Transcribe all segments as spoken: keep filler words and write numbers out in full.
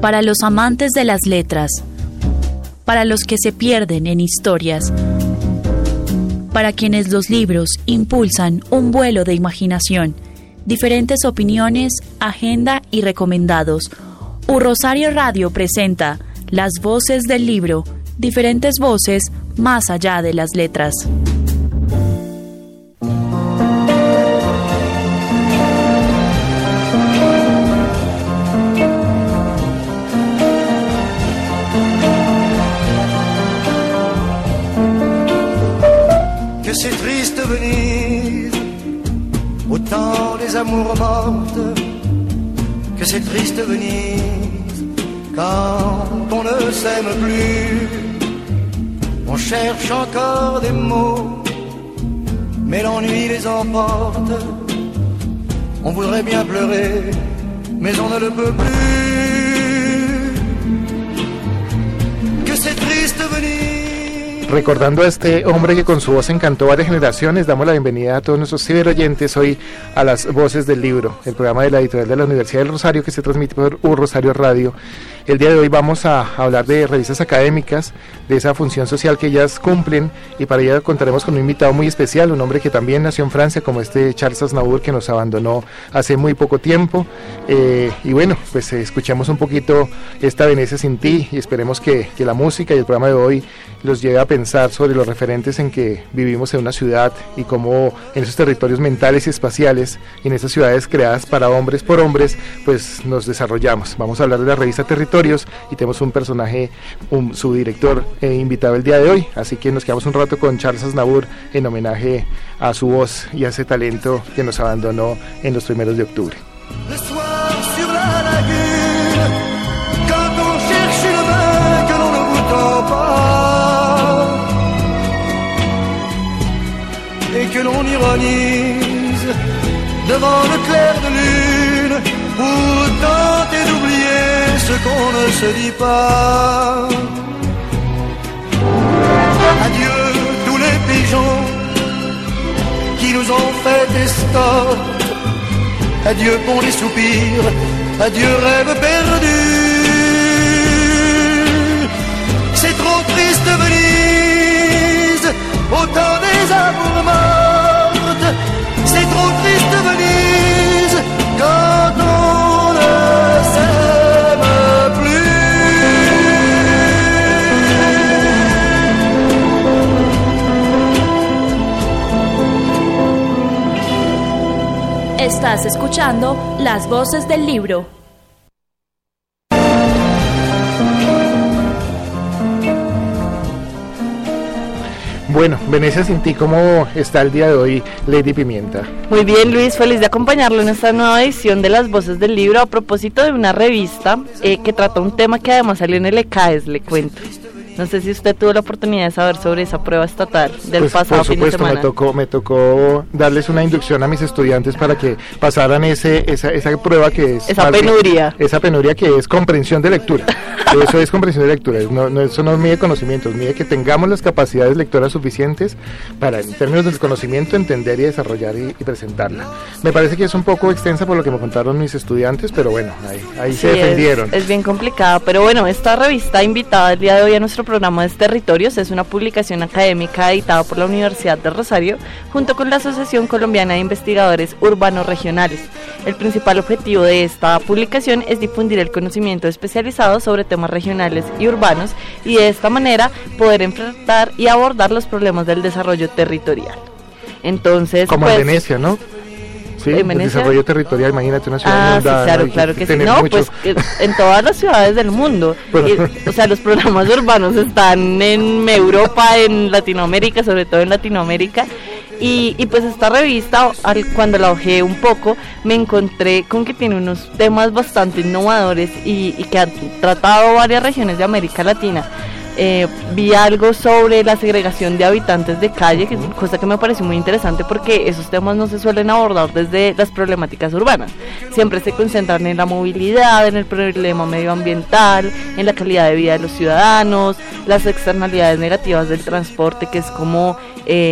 Para los amantes de las letras, para los que se pierden en historias, para quienes los libros impulsan un vuelo de imaginación, diferentes opiniones, agenda y recomendados. U Rosario Radio presenta Las Voces del Libro, diferentes voces más allá de las letras. Que c'est triste venir au temps des amours mortes, que c'est triste venir quand on ne s'aime plus. On cherche encore des mots, mais l'ennui les emporte. On voudrait bien pleurer, mais on ne le peut plus. Que c'est triste venir. Recordando a este hombre que con su voz encantó varias generaciones, damos la bienvenida a todos nuestros ciberoyentes hoy a Las Voces del Libro, el programa de la editorial de la Universidad del Rosario que se transmite por U Rosario Radio. El día de hoy vamos a hablar de revistas académicas, de esa función social que ellas cumplen, y para ello contaremos con un invitado muy especial, un hombre que también nació en Francia, como este Charles Aznavour, que nos abandonó hace muy poco tiempo. Eh, y bueno, pues eh, escuchemos un poquito esta Venecia sin ti, y esperemos que, que la música y el programa de hoy los lleve a pensar sobre los referentes en que vivimos en una ciudad y cómo en esos territorios mentales y espaciales, y en esas ciudades creadas para hombres por hombres, pues nos desarrollamos. Vamos a hablar de la revista Territorios, y tenemos un personaje, un, su director eh, invitado el día de hoy, así que nos quedamos un rato con Charles Aznavour en homenaje a su voz y a ese talento que nos abandonó en los primeros de octubre. Et que l'on ironise devant le clair de lune pour tenter d'oublier ce qu'on ne se dit pas. Adieu tous les pigeons qui nous ont fait escorte. Adieu pour les soupirs, adieu rêve perdu. C'est trop triste Venise, au temps des amours mortes. C'est trop triste Venise, quand on ne s'aime plus. Estás escuchando Las Voces del Libro. Bueno, Venecia sin ti, ¿cómo está el día de hoy, Lady Pimienta? Muy bien, Luis, feliz de acompañarlo en esta nueva edición de Las Voces del Libro, a propósito de una revista eh, que trata un tema que además salió en el E C A E S, le cuento. No sé si usted tuvo la oportunidad de saber sobre esa prueba estatal del pues, pasado fin de semana. Por supuesto, me tocó, me tocó darles una inducción a mis estudiantes para que pasaran ese, esa, esa prueba que es... Esa penuria. Esa penuria que es comprensión de lectura. Eso es comprensión de lectura, no, no, eso no mide conocimientos, mide que tengamos las capacidades lectoras suficientes para, en términos del conocimiento, entender y desarrollar y, y presentarla. Me parece que es un poco extensa por lo que me contaron mis estudiantes, pero bueno, ahí, ahí sí, se defendieron. Es, es bien complicada, pero bueno, esta revista invitada el día de hoy a nuestro programa es Territorios, es una publicación académica editada por la Universidad de Rosario, junto con la Asociación Colombiana de Investigadores Urbanos Regionales. El principal objetivo de esta publicación es difundir el conocimiento especializado sobre temas regionales y urbanos, y de esta manera poder enfrentar y abordar los problemas del desarrollo territorial. Entonces, como pues, en Venecia, ¿no? Sí, el desarrollo territorial, imagínate una ciudad ah, inundada, sí, claro, ¿no? claro que sí. No, mucho. Pues en todas las ciudades del mundo. Bueno. Y, o sea, los programas urbanos están en Europa, en Latinoamérica, sobre todo en Latinoamérica. Y, y pues esta revista, al, cuando la hojeé un poco, me encontré con que tiene unos temas bastante innovadores y, y que han tratado varias regiones de América Latina. Eh, vi algo sobre la segregación de habitantes de calle, que es una cosa que me pareció muy interesante porque esos temas no se suelen abordar desde las problemáticas urbanas, siempre se concentran en la movilidad, en el problema medioambiental, en la calidad de vida de los ciudadanos, las externalidades negativas del transporte, que es como eh,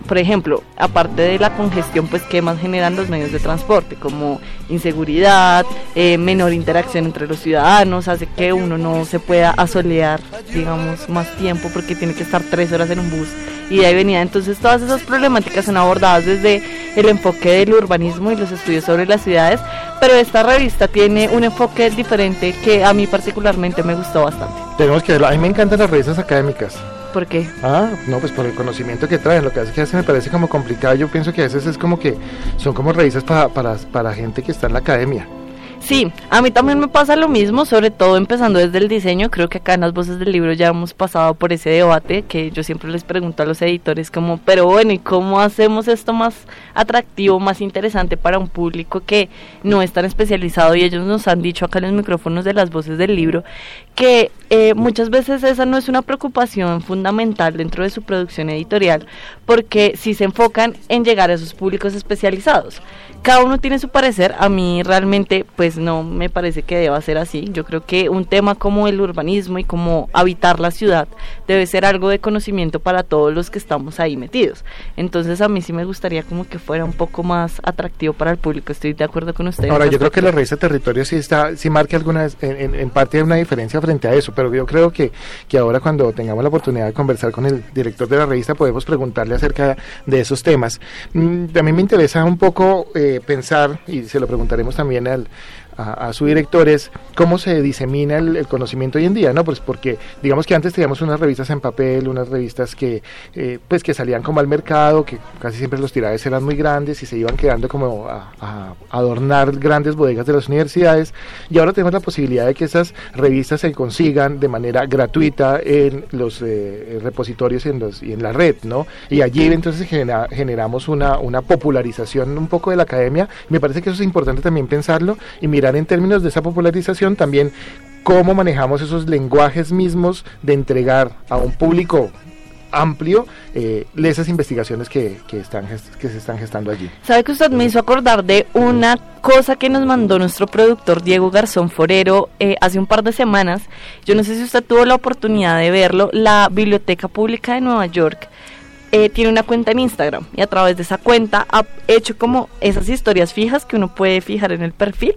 por ejemplo, aparte de la congestión, pues qué más generan los medios de transporte, como inseguridad, eh, menor interacción entre los ciudadanos, hace que uno no se pueda asolear, digamos, más tiempo porque tiene que estar tres horas en un bus y de ahí venía. Entonces todas esas problemáticas son abordadas desde el enfoque del urbanismo y los estudios sobre las ciudades, pero esta revista tiene un enfoque diferente que a mí particularmente me gustó bastante. Tenemos que verlo. A mí me encantan las revistas académicas. ¿Por qué? Ah, no, pues por el conocimiento que traen. Lo que hace que hace me parece como complicado. Yo pienso que a veces es como que son como revistas para, para, para gente que está en la academia. Sí, a mí también me pasa lo mismo, sobre todo empezando desde el diseño. Creo que acá en las Voces del Libro ya hemos pasado por ese debate que yo siempre les pregunto a los editores como, pero bueno, ¿y cómo hacemos esto más atractivo, más interesante para un público que no es tan especializado? Y ellos nos han dicho acá en los micrófonos de las Voces del Libro que eh, muchas veces esa no es una preocupación fundamental dentro de su producción editorial, porque si se enfocan en llegar a esos públicos especializados. Cada uno tiene su parecer. A mí realmente pues no me parece que deba ser así. Yo creo que un tema como el urbanismo y como habitar la ciudad debe ser algo de conocimiento para todos los que estamos ahí metidos. Entonces a mí sí me gustaría como que fuera un poco más atractivo para el público. Estoy de acuerdo con ustedes. Ahora yo creo que la revista Territorio sí está, sí marca alguna, en, en, en parte hay una diferencia frente a eso, pero yo creo que, que ahora cuando tengamos la oportunidad de conversar con el director de la revista podemos preguntarle acerca de esos temas. Mm, también me interesa un poco eh, pensar, y se lo preguntaremos también al A, a su director, es cómo se disemina el, el conocimiento hoy en día, ¿no? Pues porque digamos que antes teníamos unas revistas en papel, unas revistas que eh, pues que salían como al mercado, que casi siempre los tirajes eran muy grandes y se iban quedando como a, a adornar grandes bodegas de las universidades, y ahora tenemos la posibilidad de que esas revistas se consigan de manera gratuita en los eh, repositorios y en, los, y en la red, ¿no? Y allí entonces genera, generamos una, una popularización un poco de la academia. Me parece que eso es importante también pensarlo y mirar en términos de esa popularización también cómo manejamos esos lenguajes mismos de entregar a un público amplio eh, esas investigaciones que, que, están, que se están gestando allí. ¿Sabe que usted me hizo acordar de una cosa que nos mandó nuestro productor Diego Garzón Forero eh, hace un par de semanas? Yo no sé si usted tuvo la oportunidad de verlo. La Biblioteca Pública de Nueva York Eh, tiene una cuenta en Instagram y a través de esa cuenta ha hecho como esas historias fijas que uno puede fijar en el perfil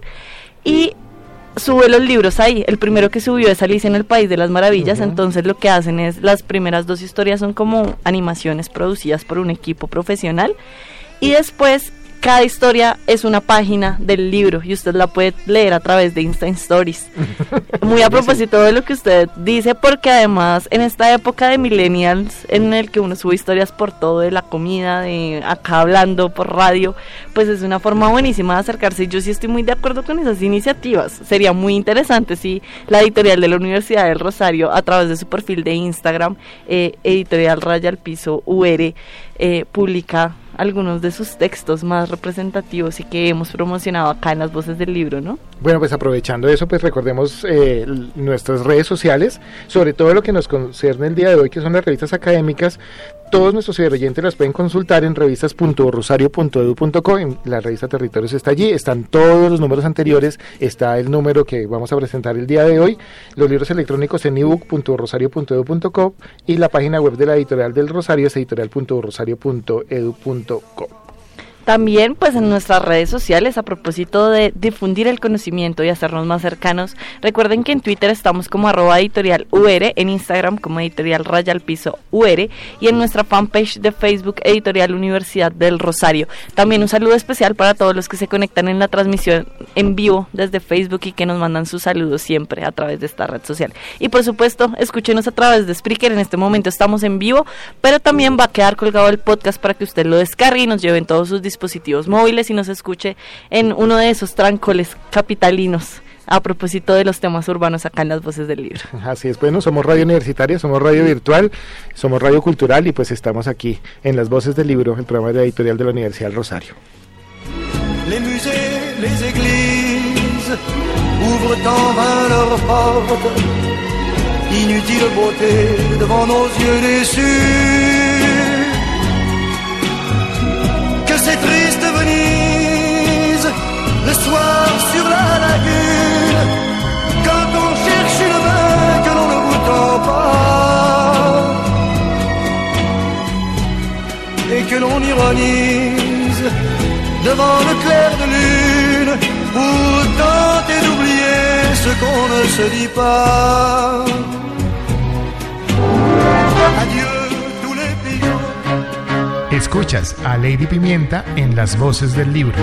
y sube los libros ahí. El primero que subió es Alicia en el País de las Maravillas. Uh-huh. Entonces lo que hacen es, las primeras dos historias son como animaciones producidas por un equipo profesional y después cada historia es una página del libro y usted la puede leer a través de Insta Stories. Muy a propósito de lo que usted dice, porque además en esta época de millennials en el que uno sube historias por todo, de la comida, de acá hablando por radio, pues es una forma buenísima de acercarse. Yo sí estoy muy de acuerdo con esas iniciativas. Sería muy interesante si la editorial de la Universidad del Rosario, a través de su perfil de Instagram, eh, editorial Raya al Piso U R, eh, publica algunos de sus textos más representativos y que hemos promocionado acá en las Voces del Libro, ¿no? Bueno, pues aprovechando eso, pues recordemos eh, nuestras redes sociales, sobre todo lo que nos concierne el día de hoy, que son las revistas académicas. Todos nuestros oyentes las pueden consultar en revistas punto rosario punto edu punto co. En la revista Territorios está allí, están todos los números anteriores, está el número que vamos a presentar el día de hoy, los libros electrónicos en ebook punto rosario punto edu punto co y la página web de la editorial del Rosario es editorial punto rosario punto edu punto co. También pues en nuestras redes sociales, a propósito de difundir el conocimiento y hacernos más cercanos, recuerden que en Twitter estamos como arroba editorial U R, en Instagram como editorial Raya al Piso U R y en nuestra fanpage de Facebook Editorial Universidad del Rosario. También un saludo especial para todos los que se conectan en la transmisión en vivo desde Facebook y que nos mandan sus saludos siempre a través de esta red social. Y por supuesto, escúchenos a través de Spreaker. En este momento estamos en vivo, pero también va a quedar colgado el podcast para que usted lo descargue y nos lleve en todos sus dispositivos móviles y nos escuche en uno de esos trancoles capitalinos a propósito de los temas urbanos acá en las Voces del Libro. Así es, bueno, somos radio universitaria, somos radio virtual, somos radio cultural y pues estamos aquí en las Voces del Libro, el programa de la editorial de la Universidad del Rosario. Les musées, les églises ouvrent en vain leurs portes, inutile beauté devant nos yeux déçus. Que c'est triste Venise, le soir sur la lagune, quand on cherche le vin que l'on ne goûte pas, et que l'on s'agonise devant le clair de lune pour tenter d'oublier ce qu'on ne se dit pas. Adieu tous les pigeons. Escuchas a Lady Pimienta en Las Voces del Libro.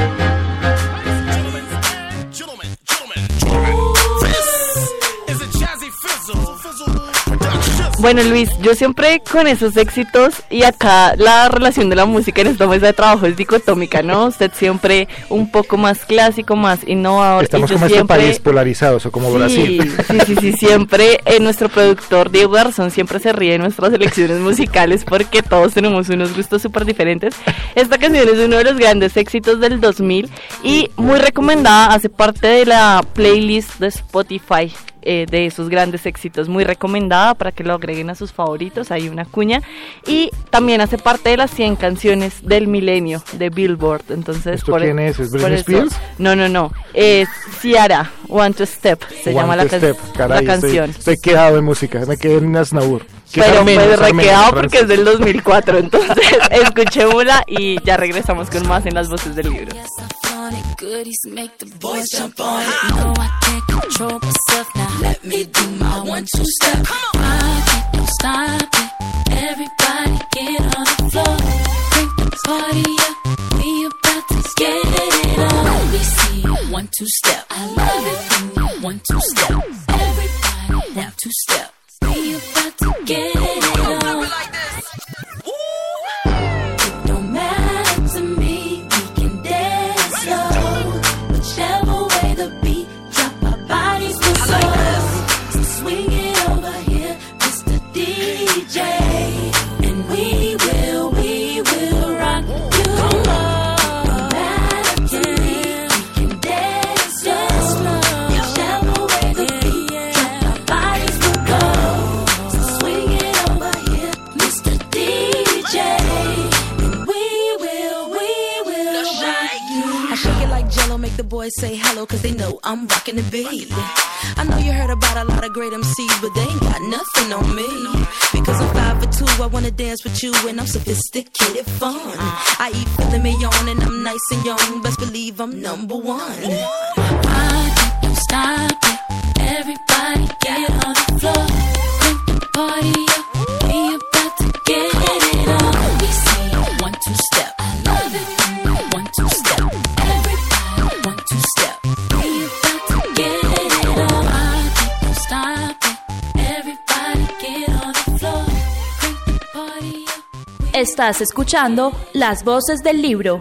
Bueno, Luis, yo siempre con esos éxitos, y acá la relación de la música en esta mesa de trabajo es dicotómica, ¿no? Usted siempre un poco más clásico, más innovador. Estamos y yo como siempre... este país polarizados, o como sí, Brasil. Sí, sí, sí, siempre eh, nuestro productor Diego Garzón siempre se ríe de nuestras elecciones musicales porque todos tenemos unos gustos súper diferentes. Esta canción es uno de los grandes éxitos del dos mil y muy recomendada, hace parte de la playlist de Spotify. Eh, de esos grandes éxitos, muy recomendada para que lo agreguen a sus favoritos, hay una cuña, y también hace parte de las cien canciones del milenio de Billboard. Entonces, ¿esto por quién e- es? ¿Es por Britney eso- Spears? No, no, no, es Ciara, One to Step, se One llama la, to can- Step. Caray, la estoy- canción. Estoy, quedado en música, me quedé en Aznavour. Que es Pero armenio, pues es armenio, requedado francés. porque es del dos mil cuatro, entonces escuchémosla y ya regresamos con más en Las Voces del Libro. Goodies make the boys jump on it. No, I can't control myself now. Let me do my one two step. I can't don't stop it. Everybody get on the floor. Bring the party up. We about to get it on. Let me see you one two step. I love it when you one two step. Everybody one two step. We about to get it on. It don't matter to me. We can dance slow. Whichever way the beat drop, our bodies will slow. So swing it over here, Mister D J, and we will, we will rock you. No matter to me, we can dance just slow. Whichever way the beat drop, our bodies will go. So swing it over here, Mister D J, and we will, we will rock you. I shake it like Jello, make the boys say hello, cause they know I'm rocking the beat. I know you heard about a lot of great M Cs, but they ain't got nothing on me. Because I'm five for two, I wanna dance with you, and I'm sophisticated fun. I eat filet mignon, and I'm nice and young, best believe I'm number one. I think don't stop it, everybody get on the floor. Crank the party up, we about to get it on. We say one, two step, I love it, one, two step. Everybody one, two step, we about to get it on. I think don't stop it, everybody get on the floor. Crank the party up. Estás escuchando Las Voces del Libro.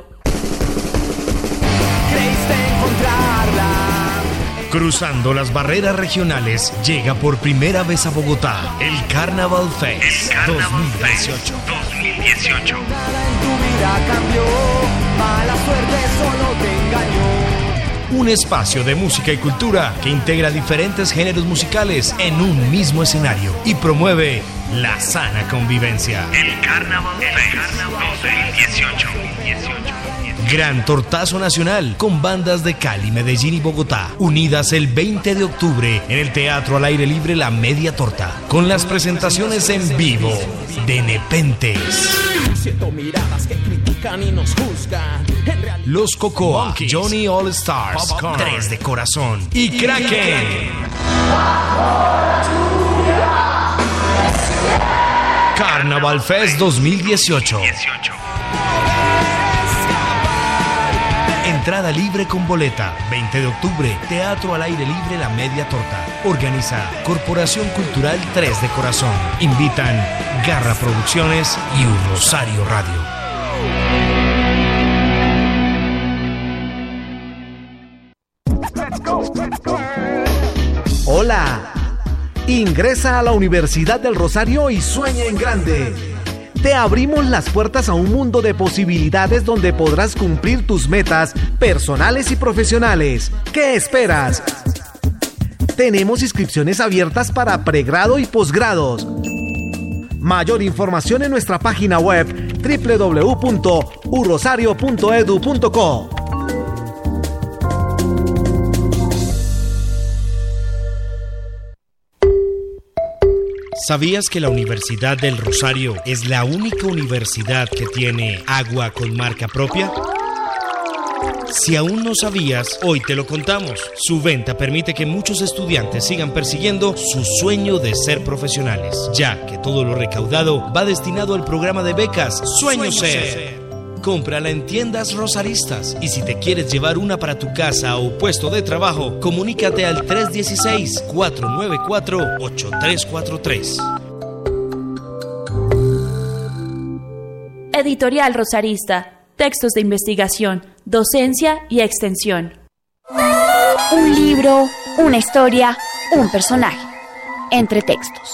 Cruzando las barreras regionales, llega por primera vez a Bogotá el Carnaval Fest dos mil dieciocho. dos mil dieciocho. Nada en tu vida cambió, mala suerte solo te engañó. Un espacio de música y cultura que integra diferentes géneros musicales en un mismo escenario y promueve la sana convivencia. El Carnaval Fest dos mil dieciocho. Gran tortazo nacional con bandas de Cali, Medellín y Bogotá, unidas el veinte de octubre en el Teatro al Aire Libre La Media Torta, con las presentaciones en vivo de Nepentes, Siento miradas que critican y nos juzgan. En realidad, Los Cocoa, Johnny All Stars, Tres de Corazón y Kraken. Carnaval Fest dos mil dieciocho. Entrada libre con boleta. veinte de octubre, Teatro al Aire Libre La Media Torta. Organiza Corporación Cultural Tres de Corazón. Invitan Garra Producciones y Un Rosario Radio. Hola. Ingresa a la Universidad del Rosario y sueña en grande. Te abrimos las puertas a un mundo de posibilidades donde podrás cumplir tus metas personales y profesionales. ¿Qué esperas? Tenemos inscripciones abiertas para pregrado y posgrados. Mayor información en nuestra página web doble u doble u doble u punto u rosario punto e d u punto co. ¿Sabías que la Universidad del Rosario es la única universidad que tiene agua con marca propia? Si aún no sabías, hoy te lo contamos. Su venta permite que muchos estudiantes sigan persiguiendo su sueño de ser profesionales, ya que todo lo recaudado va destinado al programa de becas Sueño Ser. Cómprala en tiendas rosaristas y si te quieres llevar una para tu casa o puesto de trabajo, comunícate al tres uno seis, cuatro nueve cuatro, ocho tres cuatro tres. Editorial Rosarista. Textos de investigación, docencia y extensión. Un libro, una historia, un personaje. Entre textos.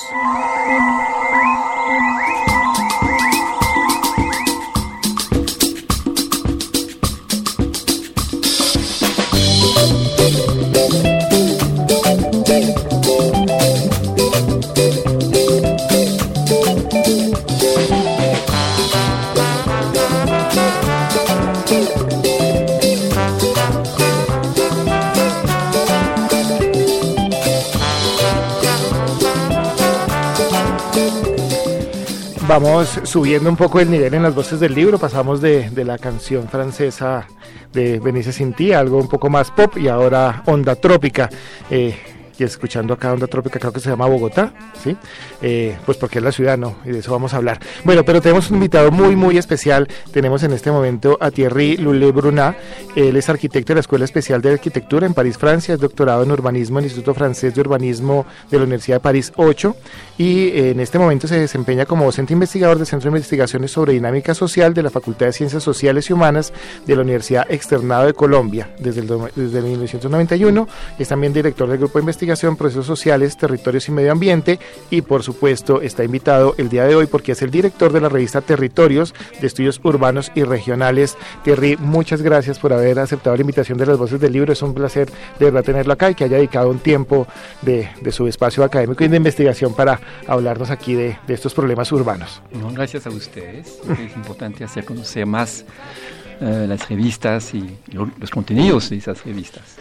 Vamos subiendo un poco el nivel en las voces del libro, pasamos de, de la canción francesa de Venice sin ti, algo un poco más pop y ahora Onda Trópica. Eh, y escuchando acá Onda Trópica, creo que se llama Bogotá, ¿sí? Eh, pues porque es la ciudad, ¿no? Y de eso vamos a hablar. Bueno, pero tenemos un invitado muy, muy especial. Tenemos en este momento a Thierry Lulé-Brunat. Él es arquitecto de la Escuela Especial de Arquitectura en París, Francia. Es doctorado en urbanismo en el Instituto Francés de Urbanismo de la Universidad de París ocho. Y eh, en este momento se desempeña como docente investigador del Centro de Investigaciones sobre Dinámica Social de la Facultad de Ciencias Sociales y Humanas de la Universidad Externado de Colombia desde, el, desde mil novecientos noventa y uno. Es también director del Grupo de Investigación Procesos Sociales, Territorios y Medio Ambiente y por supuesto está invitado el día de hoy porque es el director de la revista Territorios de Estudios Urbanos y Regionales. Thierry, muchas gracias por haber aceptado la invitación de las voces del libro. Es un placer de verdad tenerlo acá y que haya dedicado un tiempo de, de su espacio académico y de investigación para hablarnos aquí de, de estos problemas urbanos. No, gracias a ustedes. Es importante hacer conocer más uh, las revistas y lo, los contenidos de esas revistas.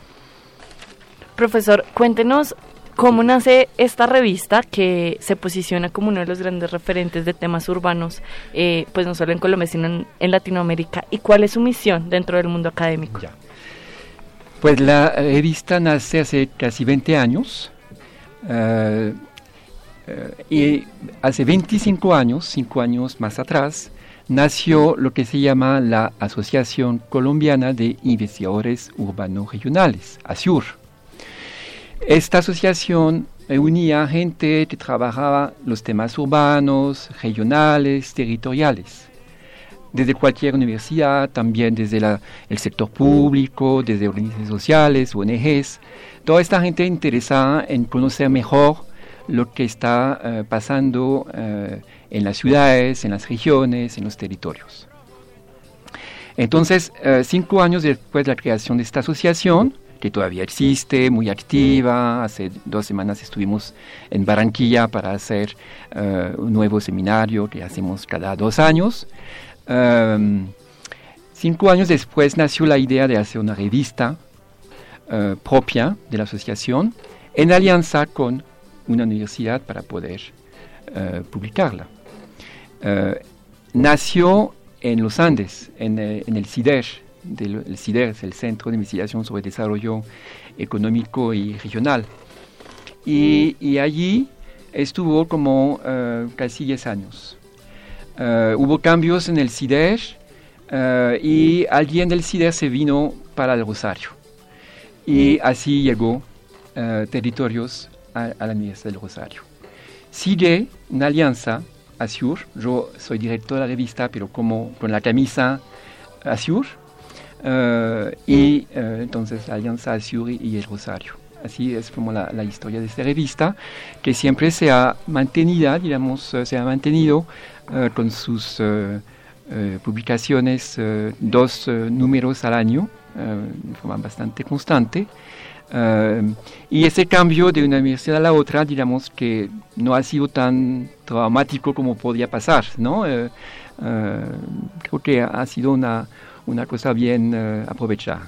Profesor, cuéntenos cómo nace esta revista que se posiciona como uno de los grandes referentes de temas urbanos, eh, pues no solo en Colombia, sino en, en Latinoamérica, y cuál es su misión dentro del mundo académico. Ya. Pues la revista nace hace casi veinte años, uh, uh, y hace veinticinco años, cinco años más atrás, nació lo que se llama la Asociación Colombiana de Investigadores Urbanos Regionales, ASUR. Esta asociación unía gente que trabajaba los temas urbanos, regionales, territoriales, desde cualquier universidad, también desde la, el sector público, desde organizaciones sociales, O N Ges, toda esta gente interesada en conocer mejor lo que está uh, pasando uh, en las ciudades, en las regiones, en los territorios. Entonces, uh, cinco años después de la creación de esta asociación, que todavía existe, muy activa. Hace dos semanas estuvimos en Barranquilla para hacer uh, un nuevo seminario que hacemos cada dos años. Um, cinco años después nació la idea de hacer una revista uh, propia de la asociación en alianza con una universidad para poder uh, publicarla. Uh, nació en los Andes, en, en el CIDER. Del, el CIDER es el Centro de Investigación sobre Desarrollo Económico y Regional. Y, y allí estuvo como uh, casi diez años. Uh, hubo cambios en el CIDER uh, y alguien del CIDER se vino para el Rosario. Y así llegó uh, Territorios a, a la Universidad del Rosario. Sigue una alianza ASUR. Yo soy director de la revista, pero como con la camisa ASUR. Uh, y uh, entonces Alianza ASUR y el Rosario. Así es como la, la historia de esta revista, que siempre se ha mantenido, digamos, uh, se ha mantenido uh, con sus uh, uh, publicaciones, uh, dos uh, números al año, uh, de forma bastante constante. Uh, y ese cambio de una universidad a la otra, digamos que no ha sido tan traumático como podía pasar, ¿no? Uh, uh, creo que ha sido una una cosa bien uh, aprovechada.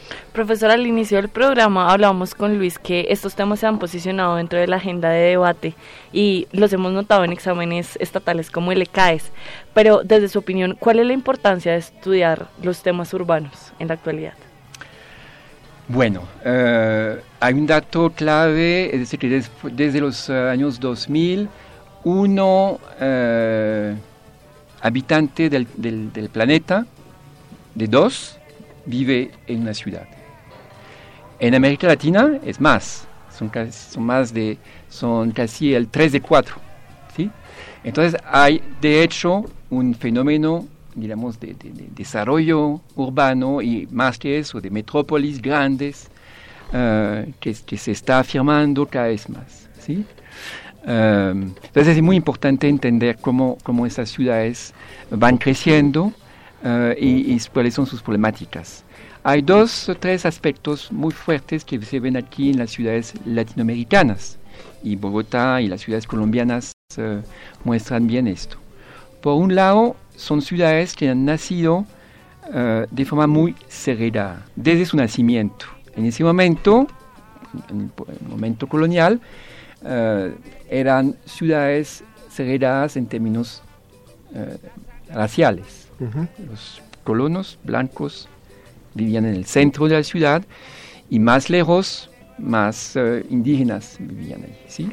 Profesor, al inicio del programa hablábamos con Luis que estos temas se han posicionado dentro de la agenda de debate y los hemos notado en exámenes estatales como el ECAES, pero desde su opinión, ¿cuál es la importancia de estudiar los temas urbanos en la actualidad? Bueno, uh, hay un dato clave, es decir, que des, desde los uh, años dos mil, uno uh, habitante del, del, del planeta, de dos, vive en una ciudad. En América Latina es más, son, casi, son más de, son casi el tres de cuatro, ¿sí? Entonces hay de hecho un fenómeno, digamos, de, de, de desarrollo urbano y más que eso, de metrópolis grandes, uh, que, que se está afirmando cada vez más, ¿sí? Um, entonces es muy importante entender cómo, cómo esas ciudades van creciendo uh, y, y cuáles son sus problemáticas. Hay dos o tres aspectos muy fuertes que se ven aquí en las ciudades latinoamericanas, y Bogotá y las ciudades colombianas uh, muestran bien esto. Por un lado, son ciudades que han nacido uh, de forma muy segregada, desde su nacimiento. En ese momento, en el momento colonial, uh, eran ciudades segregadas en términos uh, raciales. Uh-huh. Los colonos blancos vivían en el centro de la ciudad y más lejos, más uh, indígenas vivían allí, ¿sí?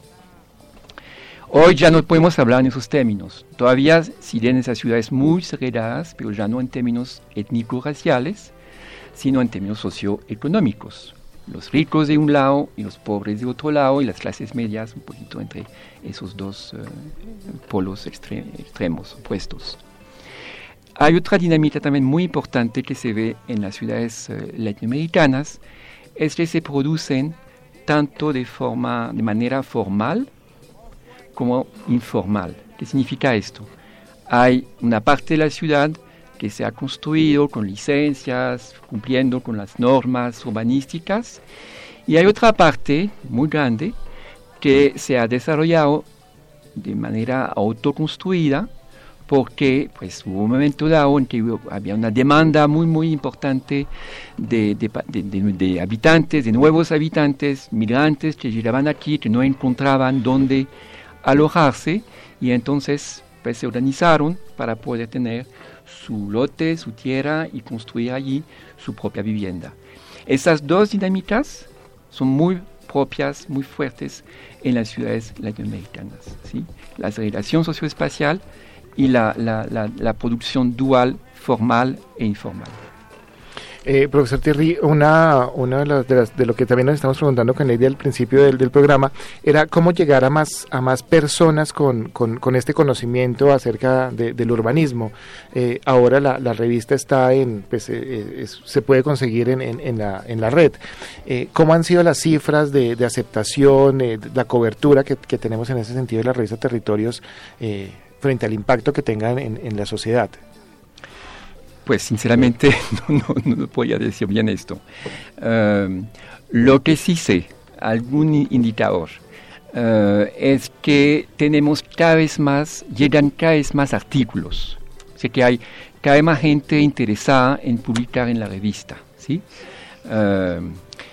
Hoy ya no podemos hablar en esos términos. Todavía siguen esas ciudades muy segregadas, pero ya no en términos étnico-raciales, sino en términos socioeconómicos. Los ricos de un lado y los pobres de otro lado, y las clases medias un poquito entre esos dos uh, polos extre- extremos, opuestos. Hay otra dinámica también muy importante que se ve en las ciudades uh, latinoamericanas, es que se producen tanto de, forma, de manera formal como informal. ¿Qué significa esto? Hay una parte de la ciudad que se ha construido con licencias, cumpliendo con las normas urbanísticas, y hay otra parte muy grande que se ha desarrollado de manera autoconstruida, porque pues, hubo un momento dado en que había una demanda muy muy importante de, de, de, de, de habitantes, de nuevos habitantes, migrantes que llegaban aquí, que no encontraban dónde alojarse, y entonces pues, se organizaron para poder tener su lote, su tierra y construir allí su propia vivienda. Esas dos dinámicas son muy propias, muy fuertes en las ciudades latinoamericanas, ¿sí? La segregación socioespacial y la, la, la, la producción dual, formal e informal. Eh, profesor Thierry, una, una de, las, de, las, de lo que también nos estamos preguntando con Lady al principio del, del programa era cómo llegar a más a más personas con, con, con este conocimiento acerca de, del urbanismo. Eh, ahora la, la revista está en, pues, eh, es, se puede conseguir en, en, en, la, en la red. Eh, ¿Cómo han sido las cifras de, de aceptación, eh, la cobertura que, que tenemos en ese sentido de la revista Territorios eh, frente al impacto que tengan en, en la sociedad? Pues sinceramente no, no, no podía decir bien esto. Uh, lo que sí sé, algún indicador, uh, es que tenemos cada vez más, llegan cada vez más artículos. O sea que hay cada vez más gente interesada en publicar en la revista, ¿sí? Uh,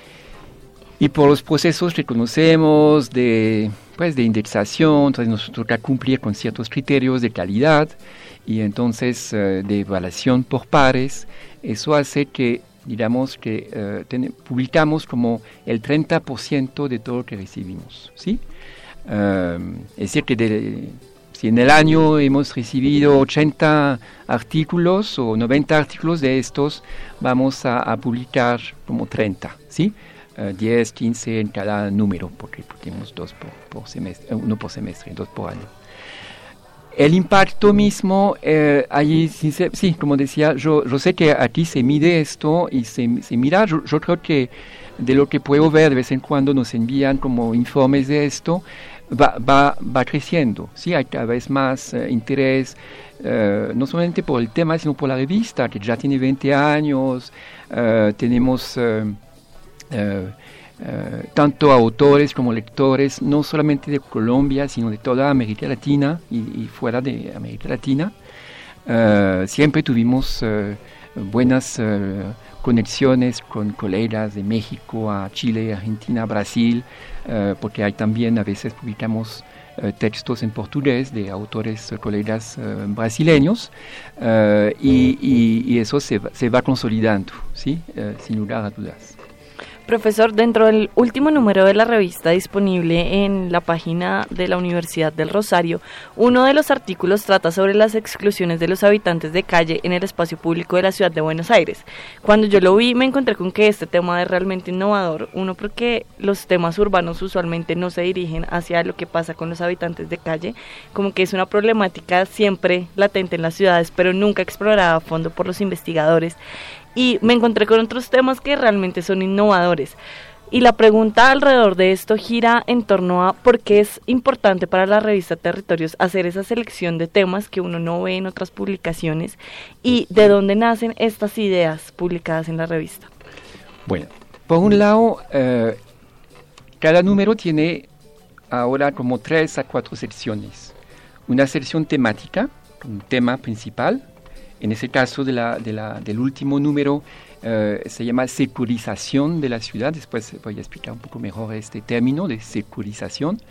y por los procesos que conocemos de, pues, de indexación, entonces nos toca cumplir con ciertos criterios de calidad, y entonces uh, de evaluación por pares. Eso hace que, digamos, que uh, ten, publicamos como el treinta por ciento de todo lo que recibimos, ¿sí? Uh, es decir, que de, si en el año hemos recibido ochenta artículos o noventa artículos de estos, vamos a, a publicar como treinta, ¿sí? Uh, diez, quince en cada número, porque tenemos dos por, por semestre, uno por semestre, dos por año. El impacto mismo, eh, allí, sí, como decía, yo, yo sé que aquí se mide esto y se, se mira, yo, yo creo que de lo que puedo ver de vez en cuando nos envían como informes de esto, va, va, va creciendo, sí, hay cada vez más eh, interés, eh, no solamente por el tema, sino por la revista, que ya tiene veinte años, eh, tenemos... Eh, eh, Uh, tanto autores como lectores, no solamente de Colombia, sino de toda América Latina y, y fuera de América Latina. Uh, siempre tuvimos uh, buenas eh, conexiones con colegas de México a Chile, Argentina, Brasil, eh, porque hay también a veces publicamos eh, textos en portugués de autores, eh, colegas eh, brasileños, eh, y, y, y eso se va, se va consolidando, ¿sí? Eh, sin lugar a dudas. Profesor, dentro del último número de la revista disponible en la página de la Universidad del Rosario, uno de los artículos trata sobre las exclusiones de los habitantes de calle en el espacio público de la ciudad de Buenos Aires. Cuando yo lo vi me encontré con que este tema es realmente innovador, uno porque los temas urbanos usualmente no se dirigen hacia lo que pasa con los habitantes de calle, como que es una problemática siempre latente en las ciudades, pero nunca explorada a fondo por los investigadores. Y me encontré con otros temas que realmente son innovadores. Y la pregunta alrededor de esto gira en torno a por qué es importante para la revista Territorios hacer esa selección de temas que uno no ve en otras publicaciones y de dónde nacen estas ideas publicadas en la revista. Bueno, por un lado, eh, cada número tiene ahora como tres a cuatro secciones. Una sección temática, un tema principal. En ese caso de la, de la, del último número eh, se llama securización de la ciudad. Después voy a explicar un poco mejor este término de securización.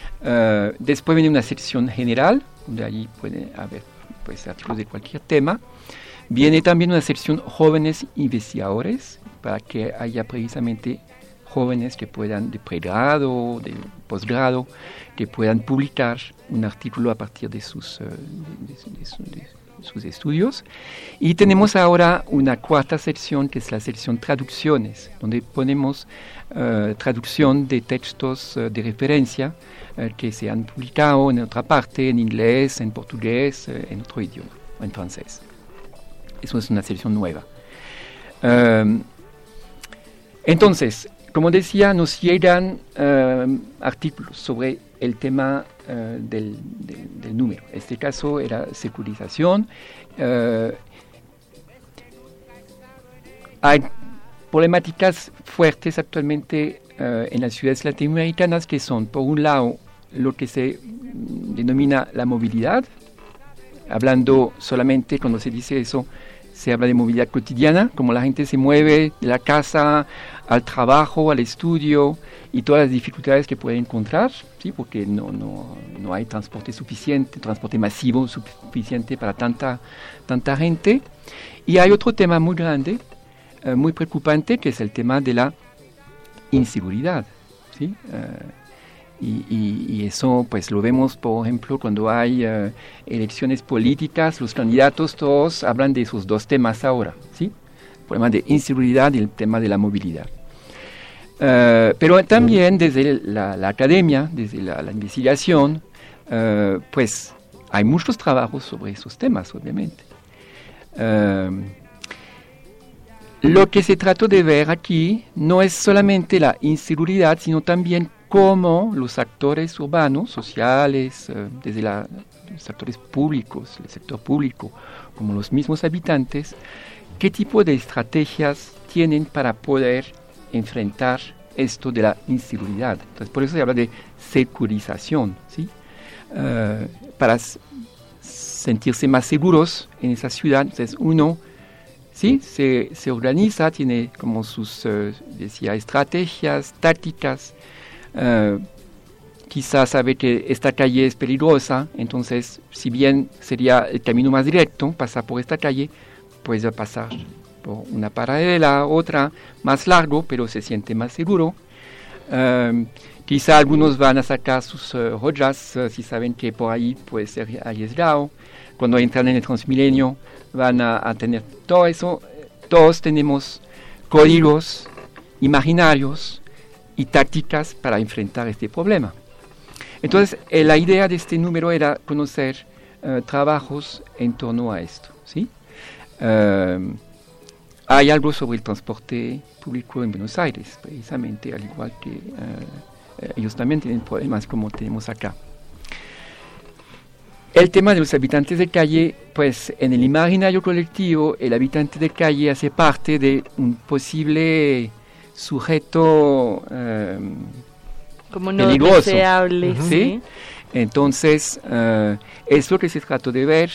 Uh, después viene una sección general, donde allí puede haber pues, artículos de cualquier tema. Viene también una sección jóvenes investigadores, para que haya precisamente jóvenes que puedan, de pregrado, de posgrado, que puedan publicar un artículo a partir de sus, uh, de, de, de, de, de, sus estudios. Y tenemos ahora una cuarta sección, que es la sección traducciones, donde ponemos uh, traducción de textos uh, de referencia uh, que se han publicado en otra parte, en inglés, en portugués, uh, en otro idioma, en francés. Eso es una sección nueva. Um, entonces, como decía, nos llegan uh, artículos sobre el tema uh, del, del, del número. En este caso era securización. Uh, hay problemáticas fuertes actualmente uh, en las ciudades latinoamericanas, que son, por un lado, lo que se denomina la movilidad. Hablando solamente, cuando se dice eso, se habla de movilidad cotidiana, como la gente se mueve de la casa al trabajo, al estudio, y todas las dificultades que puede encontrar, ¿sí? Porque no, no, no hay transporte suficiente, transporte masivo suficiente para tanta, tanta gente. Y hay otro tema muy grande, eh, muy preocupante, que es el tema de la inseguridad, ¿sí? Uh, y, y, y eso pues lo vemos, por ejemplo, cuando hay uh, elecciones políticas, los candidatos todos hablan de esos dos temas ahora, ¿sí? El problema de inseguridad y el tema de la movilidad. Uh, pero también desde la, la academia, desde la, la investigación, uh, pues hay muchos trabajos sobre esos temas, obviamente. Uh, lo que se trató de ver aquí no es solamente la inseguridad, sino también cómo los actores urbanos, sociales, uh, desde la, los actores públicos, el sector público, como los mismos habitantes, qué tipo de estrategias tienen para poder enfrentar esto de la inseguridad. Entonces, por eso se habla de securización, ¿sí? Uh, para s- sentirse más seguros en esa ciudad. Entonces, uno ¿sí? se, se organiza, tiene como sus, uh, decía, estrategias, tácticas. Uh, quizás sabe que esta calle es peligrosa, entonces, si bien sería el camino más directo, pasar por esta calle, puede pasar por una paralela, otra más largo, pero se siente más seguro. Uh, quizá algunos van a sacar sus uh, joyas uh, si saben que por ahí puede ser arriesgado. Cuando entran en el Transmilenio van a, a tener todo eso. Todos tenemos códigos imaginarios y tácticas para enfrentar este problema. Entonces, eh, la idea de este número era conocer uh, trabajos en torno a esto, ¿sí? Uh, hay algo sobre el transporte público en Buenos Aires, precisamente, al igual que uh, ellos también tienen problemas como tenemos acá. El tema de los habitantes de calle, pues en el imaginario colectivo, el habitante de calle hace parte de un posible sujeto uh, como no peligroso, deseable, ¿sí? ¿sí? Entonces, uh, es lo que se trató de ver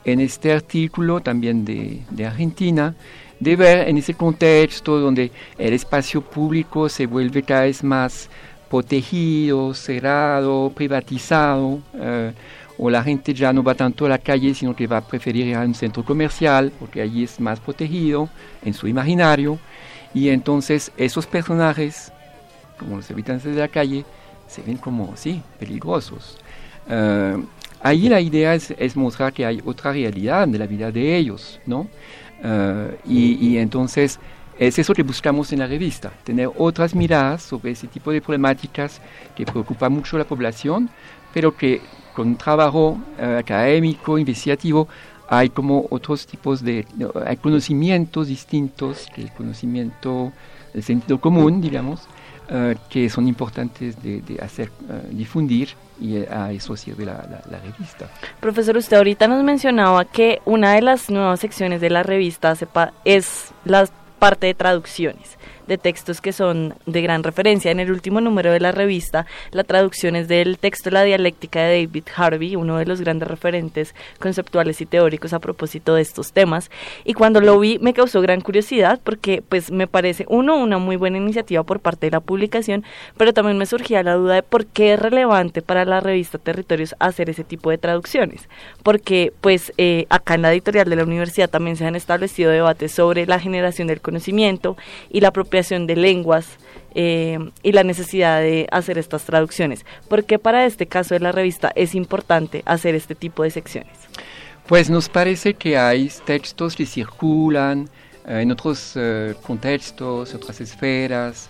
en este artículo también de, de Argentina, de ver en ese contexto donde el espacio público se vuelve cada vez más protegido, cerrado, privatizado, eh, o la gente ya no va tanto a la calle, sino que va a preferir ir a un centro comercial, porque allí es más protegido en su imaginario, y entonces esos personajes, como los habitantes de la calle, se ven como, sí, peligrosos. Uh, ahí la idea es, es mostrar que hay otra realidad de la vida de ellos, ¿no? Uh, y, y entonces es eso que buscamos en la revista, tener otras miradas sobre ese tipo de problemáticas que preocupan mucho a la población, pero que con un trabajo uh, académico, investigativo, hay como otros tipos de, de hay conocimientos distintos, que el conocimiento del sentido común, digamos, uh, que son importantes de, de hacer, uh, difundir, y a eso sirve la, la, la revista. Profesor, usted ahorita nos mencionaba que una de las nuevas secciones de la revista es la parte de traducciones de textos que son de gran referencia. En el último número de la revista, la traducción es del texto La dialéctica de David Harvey, uno de los grandes referentes conceptuales y teóricos a propósito de estos temas, y cuando lo vi me causó gran curiosidad porque pues me parece, uno, una muy buena iniciativa por parte de la publicación, pero también me surgía la duda de por qué es relevante para la revista Territorios hacer ese tipo de traducciones, porque pues eh, acá en la editorial de la universidad también se han establecido debates sobre la generación del conocimiento y la apropiación de lenguas eh, y la necesidad de hacer estas traducciones. ¿Por qué para este caso de la revista es importante hacer este tipo de secciones? Pues nos parece que hay textos que circulan eh, en otros eh, contextos, otras esferas,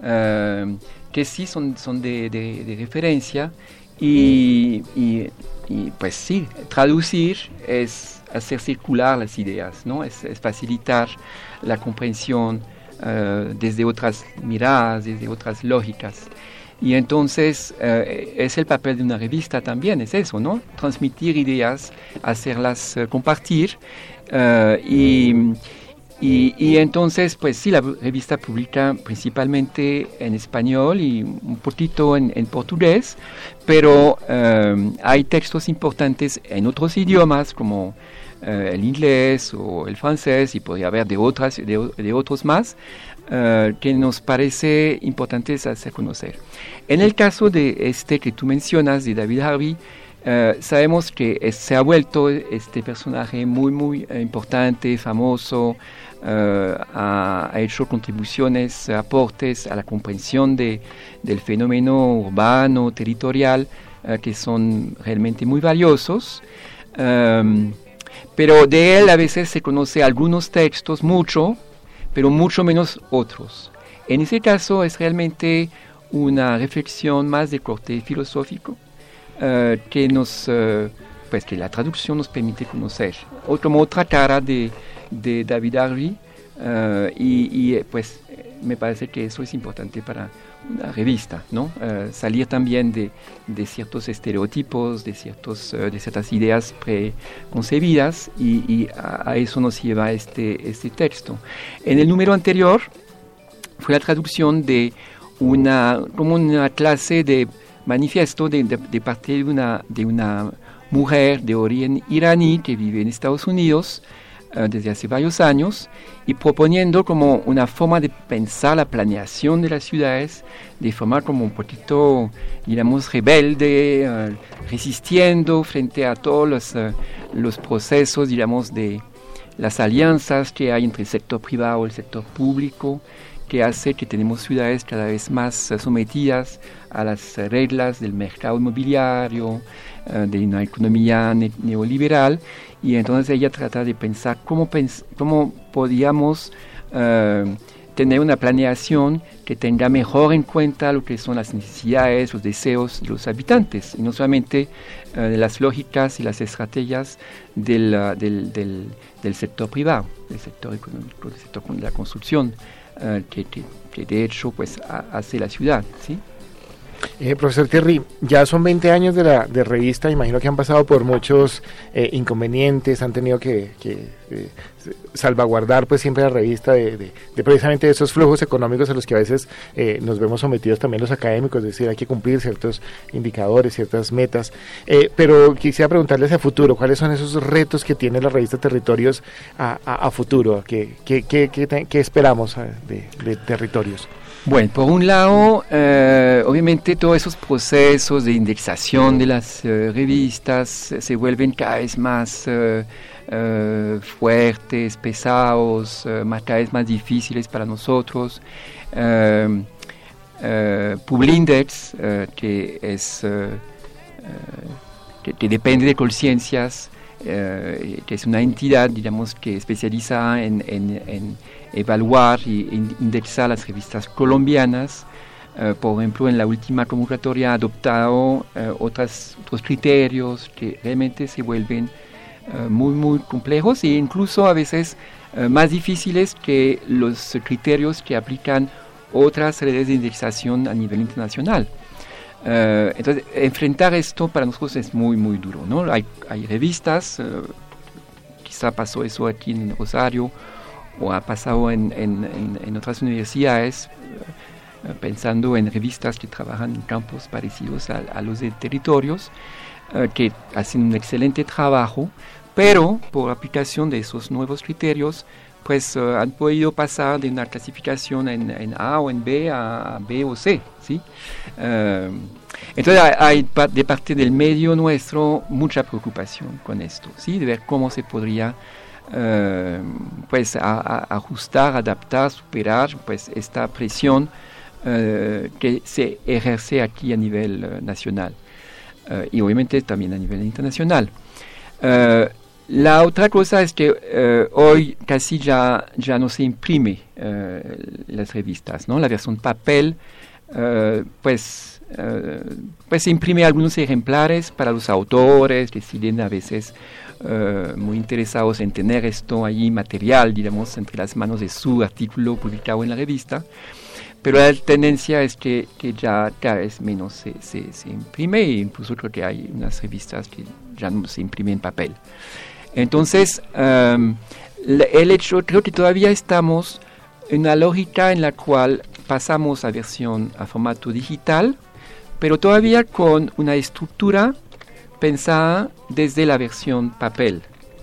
eh, que sí son, son de, de, de referencia y, y, y pues sí, traducir es hacer circular las ideas, ¿no? Es, es facilitar la comprensión Uh, desde otras miradas, desde otras lógicas. Y entonces uh, es el papel de una revista también, es eso, ¿no? Transmitir ideas, hacerlas uh, compartir. Uh, y, y, y entonces, pues sí, la revista publica principalmente en español y un poquito en, en portugués, pero uh, hay textos importantes en otros idiomas como Uh, el inglés o el francés, y podría haber de, otras, de, de otros más, uh, que nos parece importantes hacer conocer. En el caso de este que tú mencionas, de David Harvey, uh, sabemos que es, se ha vuelto este personaje muy, muy uh, importante, famoso, uh, ha, ha hecho contribuciones, aportes a la comprensión de, del fenómeno urbano, territorial, uh, que son realmente muy valiosos. Um, Pero de él a veces se conoce algunos textos, mucho, pero mucho menos otros. En ese caso es realmente una reflexión más de corte filosófico uh, que nos, uh, pues que la traducción nos permite conocer. O como otra cara de, de David Harvey, uh, y, y pues me parece que eso es importante para una revista, ¿no? Uh, salir también de, de ciertos estereotipos, de, ciertos, uh, de ciertas ideas preconcebidas, y, y a, a eso nos lleva este, este texto. En el número anterior fue la traducción de una, como una clase de manifiesto de, de, de parte de una, de una mujer de origen iraní que vive en Estados Unidos uh, desde hace varios años, y proponiendo como una forma de pensar la planeación de las ciudades de forma como un poquito, digamos, rebelde, uh, resistiendo frente a todos los, uh, los procesos, digamos, de las alianzas que hay entre el sector privado y el sector público, que hace que tenemos ciudades cada vez más uh, sometidas a las uh, reglas del mercado inmobiliario, uh, de una economía ne- neoliberal, y entonces ella trata de pensar cómo, pens- cómo podíamos uh, tener una planeación que tenga mejor en cuenta lo que son las necesidades, los deseos de los habitantes, y no solamente uh, de las lógicas y las estrategias del, uh, del, del, del sector privado, del sector económico, del sector de la construcción, uh, que, que, que de hecho pues ha, hace la ciudad, ¿sí? Eh, profesor Thierry, ya son veinte años de la de revista, imagino que han pasado por muchos eh, inconvenientes, han tenido que, que eh, salvaguardar pues siempre la revista de, de, de precisamente esos flujos económicos a los que a veces eh, nos vemos sometidos también los académicos, es decir, hay que cumplir ciertos indicadores, ciertas metas, eh, pero quisiera preguntarles a futuro, ¿cuáles son esos retos que tiene la revista Territorios a, a, a futuro? ¿Qué, qué, qué, qué, qué esperamos de, de Territorios? Bueno, por un lado, eh, obviamente todos esos procesos de indexación de las eh, revistas se vuelven cada vez más eh, eh, fuertes, pesados, eh, más, cada vez más difíciles para nosotros. Eh, eh, Publindex, eh, que, es, eh, que, que depende de Colciencias, eh, que es una entidad, digamos, que especializa en, en, en evaluar y indexar las revistas colombianas. Uh, por ejemplo, en la última convocatoria ha adoptado uh, otras, otros criterios que realmente se vuelven uh, muy, muy complejos e incluso a veces uh, más difíciles que los criterios que aplican otras redes de indexación a nivel internacional. Uh, entonces, enfrentar esto para nosotros es muy, muy duro, ¿no? Hay, hay revistas, uh, quizá pasó eso aquí en Rosario, o ha pasado en, en, en, en otras universidades, uh, pensando en revistas que trabajan en campos parecidos a, a los de Territorios, uh, que hacen un excelente trabajo, pero por aplicación de esos nuevos criterios, pues uh, han podido pasar de una clasificación en, en A o en B a, a B o C, ¿sí? Uh, entonces hay, hay de parte del medio nuestro mucha preocupación con esto, ¿sí? De ver cómo se podría Uh, pues a, a ajustar, adaptar, superar pues esta presión uh, que se ejerce aquí a nivel uh, nacional uh, y obviamente también a nivel internacional. Uh, la otra cosa es que uh, hoy casi ya, ya no se imprime uh, las revistas, ¿no? La versión papel uh, pues, uh, pues se imprime algunos ejemplares para los autores, deciden a veces Uh, muy interesados en tener esto ahí material, digamos, entre las manos de su artículo publicado en la revista, pero la tendencia es que, que ya cada vez menos se, se, se imprime, e incluso creo que hay unas revistas que ya no se imprimen en papel. Entonces, um, el hecho, creo que todavía estamos en una lógica en la cual pasamos a versión, a formato digital, pero todavía con una estructura pensada desde la versión papel,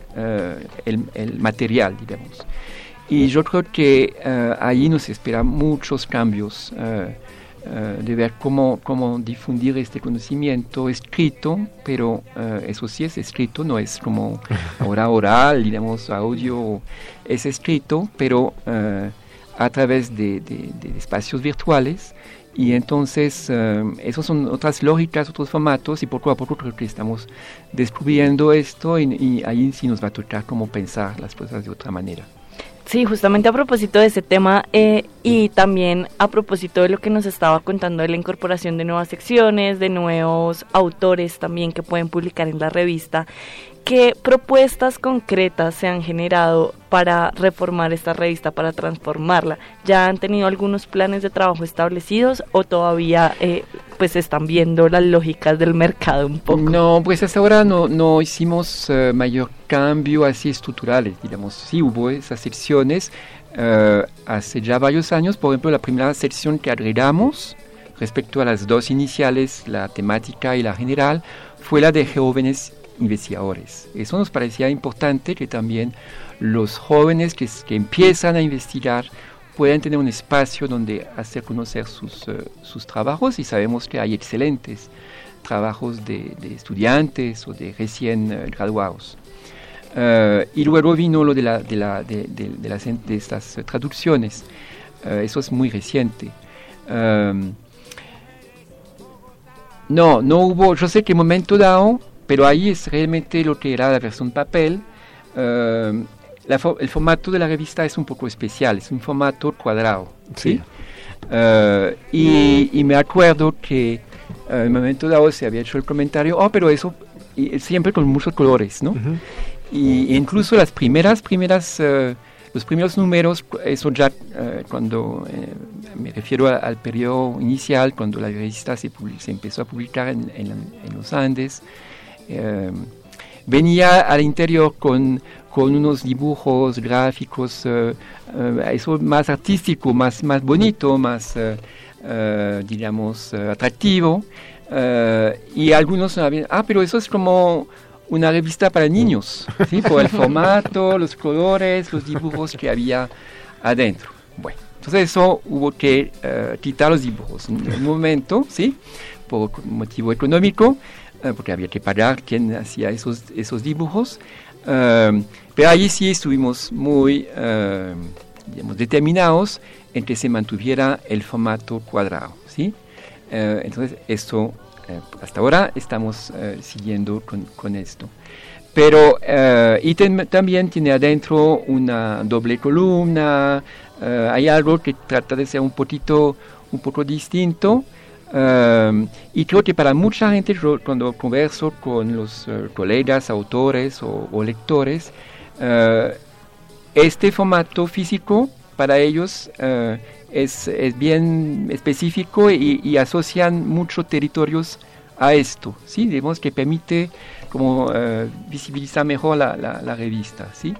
uh, el, el material, digamos. Y yo creo que uh, ahí nos esperan muchos cambios, uh, uh, de ver cómo, cómo difundir este conocimiento escrito, pero uh, eso sí es escrito, no es como ahora oral, digamos, audio, es escrito, pero uh, a través de, de, de espacios virtuales. Y entonces, uh, esas son otras lógicas, otros formatos, y poco a poco creo que estamos descubriendo esto, y, y ahí sí nos va a tocar cómo pensar las cosas de otra manera. Sí, justamente a propósito de ese tema eh, y también a propósito de lo que nos estaba contando de la incorporación de nuevas secciones, de nuevos autores también que pueden publicar en la revista, ¿qué propuestas concretas se han generado para reformar esta revista, para transformarla? ¿Ya han tenido algunos planes de trabajo establecidos o todavía eh, pues están viendo las lógicas del mercado un poco? No, pues hasta ahora no, no hicimos uh, mayor cambio así estructurales, digamos. Sí hubo esas secciones uh, hace ya varios años. Por ejemplo, la primera sección que agregamos respecto a las dos iniciales, la temática y la general, fue la de jóvenes investigadores. Eso nos parecía importante, que también los jóvenes que, que empiezan a investigar puedan tener un espacio donde hacer conocer sus, uh, sus trabajos, y sabemos que hay excelentes trabajos de, de estudiantes o de recién uh, graduados. Uh, y luego vino lo de, la, de, la, de, de, de, las, de estas uh, traducciones. Uh, eso es muy reciente. Um, no, no hubo, yo sé que en un momento dado, pero ahí es realmente lo que era la versión papel. Uh, la fo- el formato de la revista es un poco especial, es un formato cuadrado. ¿Sí? ¿Sí? Uh, y, y me acuerdo que uh, en un momento dado se había hecho el comentario, oh, pero eso, y siempre con muchos colores, ¿no? Uh-huh. Y incluso las primeras, primeras uh, los primeros números, eso ya eh, cuando eh, me refiero a, al periodo inicial, cuando la revista se, se empezó a publicar en, en, en los Andes, eh, venía al interior con, con unos dibujos gráficos, eh, eh, eso más artístico, más, más bonito, más, eh, eh, digamos, eh, atractivo. Eh, y algunos habían, ah, pero eso es como una revista para niños, ¿sí? Por el formato, los colores, los dibujos que había adentro. Bueno, entonces eso hubo que uh, quitar los dibujos en un momento, ¿sí? Por motivo económico, uh, porque había que pagar quien hacía esos, esos dibujos. Uh, pero ahí sí estuvimos muy, uh, digamos, determinados en que se mantuviera el formato cuadrado, ¿sí? Uh, entonces esto... Eh, hasta ahora estamos eh, siguiendo con, con esto. Pero, eh, y ten, también tiene adentro una doble columna, eh, hay algo que trata de ser un poquito, un poco distinto, eh, y creo que para mucha gente, yo, cuando converso con los eh, colegas, autores o, o lectores, eh, este formato físico para ellos eh, Es, es bien específico y, y asocian muchos territorios a esto, ¿sí? Digamos que permite como uh, visibilizar mejor la, la, la revista, ¿sí?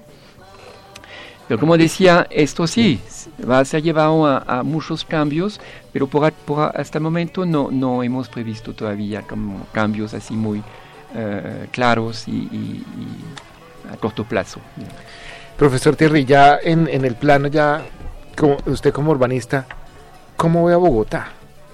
Pero como decía, esto sí, va a ser llevado a, a muchos cambios, pero por, por hasta el momento no, no hemos previsto todavía como cambios así muy uh, claros y, y, y a corto plazo. Profesor Thierry, ya en, en el plano ya... Como, usted como urbanista, ¿cómo ve a Bogotá?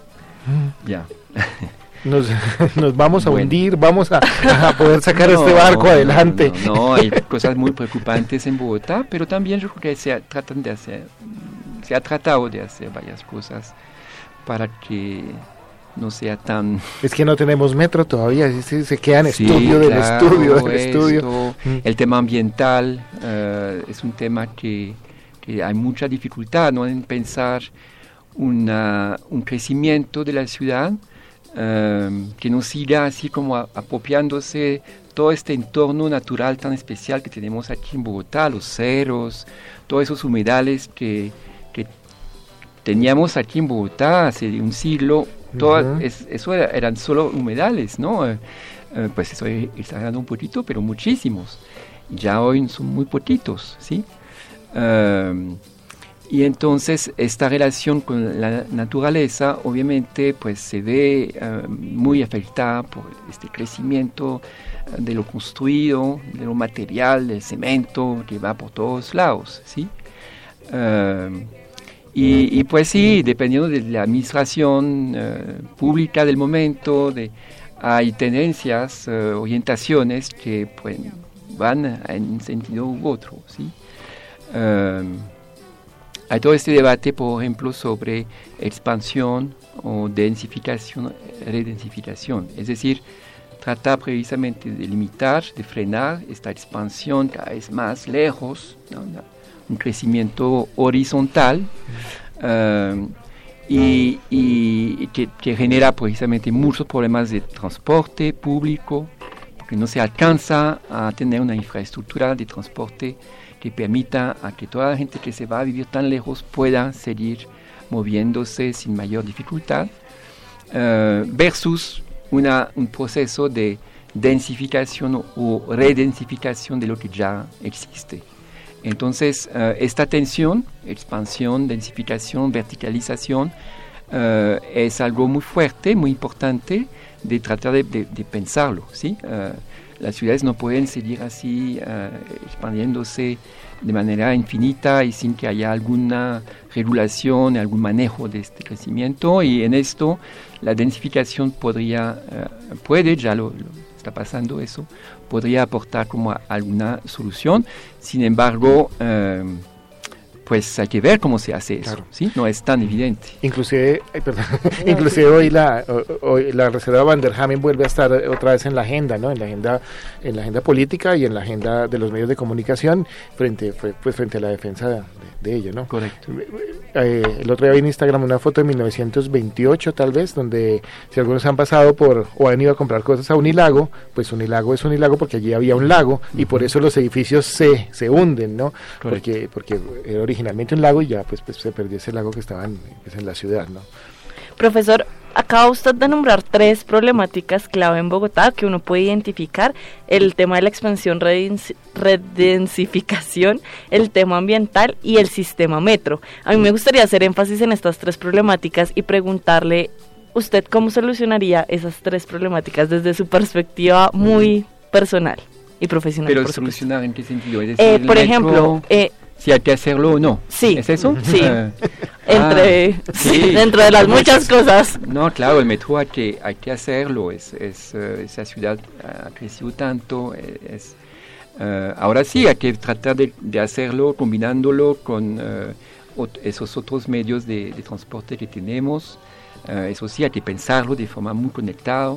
Ya. Nos, nos vamos a bueno. hundir, vamos a, a poder sacar no, este barco adelante. No, no, no, hay cosas muy preocupantes en Bogotá, pero también yo creo que se tratan de hacer, se ha tratado de hacer varias cosas para que no sea tan... Es que no tenemos metro todavía, se, se queda en sí, estudio del claro, estudio del esto, estudio. El tema ambiental uh, es un tema que... que hay mucha dificultad, ¿no?, en pensar una, un crecimiento de la ciudad um, que no siga así como a, apropiándose todo este entorno natural tan especial que tenemos aquí en Bogotá, los cerros, todos esos humedales que, que teníamos aquí en Bogotá hace un siglo, todas, uh-huh. es, eso era, eran solo humedales, ¿no? Uh, uh, pues eso está ganando un poquito, pero muchísimos. Ya hoy son muy poquitos, ¿sí? Uh, y entonces esta relación con la naturaleza obviamente pues se ve uh, muy afectada por este crecimiento uh, de lo construido, de lo material, del cemento que va por todos lados, ¿sí? Uh, y, y pues sí, dependiendo de la administración uh, pública del momento, de, hay tendencias, uh, orientaciones que pues, van en un sentido u otro, ¿sí? Uh, hay todo este debate, por ejemplo, sobre expansión o densificación, redensificación, es decir, tratar precisamente de limitar, de frenar esta expansión cada vez más lejos, ¿no? Un crecimiento horizontal uh, y, y que, que genera precisamente muchos problemas de transporte público, porque no se alcanza a tener una infraestructura de transporte que permita a que toda la gente que se va a vivir tan lejos pueda seguir moviéndose sin mayor dificultad, uh, versus una, un proceso de densificación o redensificación de lo que ya existe. Entonces, uh, esta tensión, expansión, densificación, verticalización, uh, es algo muy fuerte, muy importante de tratar de, de, de pensarlo, ¿sí? Uh, Las ciudades no pueden seguir así uh, expandiéndose de manera infinita y sin que haya alguna regulación, algún manejo de este crecimiento, y en esto la densificación podría, uh, puede, ya lo, lo está pasando eso, podría aportar como a alguna solución. Sin embargo, uh, pues hay que ver cómo se hace eso, Claro. ¿sí? No es tan evidente. Inclusive, ay, perdón, inclusive hoy la hoy la Reserva Van der Hamen vuelve a estar otra vez en la agenda, ¿no? En la agenda en la agenda política y en la agenda de los medios de comunicación frente fue, pues frente a la defensa de, de ello, ¿no? Correcto. Eh, el otro día vi en Instagram una foto de mil novecientos veintiocho tal vez, donde si algunos han pasado por o han ido a comprar cosas a Unilago, pues Unilago es Unilago porque allí había un lago y por eso los edificios se, se hunden, ¿no? Porque, porque era originalmente un lago y ya pues, pues se perdió ese lago que estaba en, pues, en la ciudad, ¿no? Profesor, acaba usted de nombrar tres problemáticas clave en Bogotá que uno puede identificar: el tema de la expansión, redens- redensificación, el tema ambiental y el sistema metro. A mí me gustaría hacer énfasis en estas tres problemáticas y preguntarle, ¿usted cómo solucionaría esas tres problemáticas desde su perspectiva muy personal y profesional? Pero por supuesto? solucionar en qué sentido, es decir, Eh, el por metro, ejemplo, eh, si hay que hacerlo o no. Sí, ¿Es eso? sí. Ah, entre, ah, sí, dentro de las muchas cosas. No, claro, el metro hay que, hay que hacerlo. Es, es, uh, esa ciudad ha crecido tanto. Es, uh, ahora sí, hay que tratar de, de hacerlo combinándolo con uh, ot- esos otros medios de, de transporte que tenemos. Uh, eso sí, hay que pensarlo de forma muy conectada,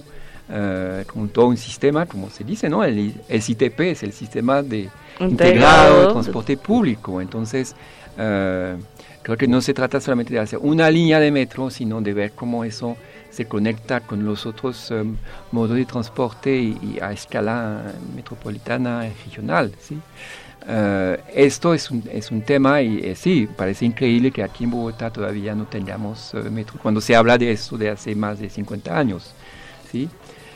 uh, con todo un sistema, como se dice, ¿no? El, el I T P es el sistema de Integrado. integrado de transporte público. Entonces, uh, creo que no se trata solamente de hacer una línea de metro, sino de ver cómo eso se conecta con los otros um, modos de transporte y, y a escala metropolitana y regional, ¿sí? Uh, esto es un, es un tema y eh, sí, parece increíble que aquí en Bogotá todavía no tengamos uh, metro, cuando se habla de esto de hace más de cincuenta años, ¿sí?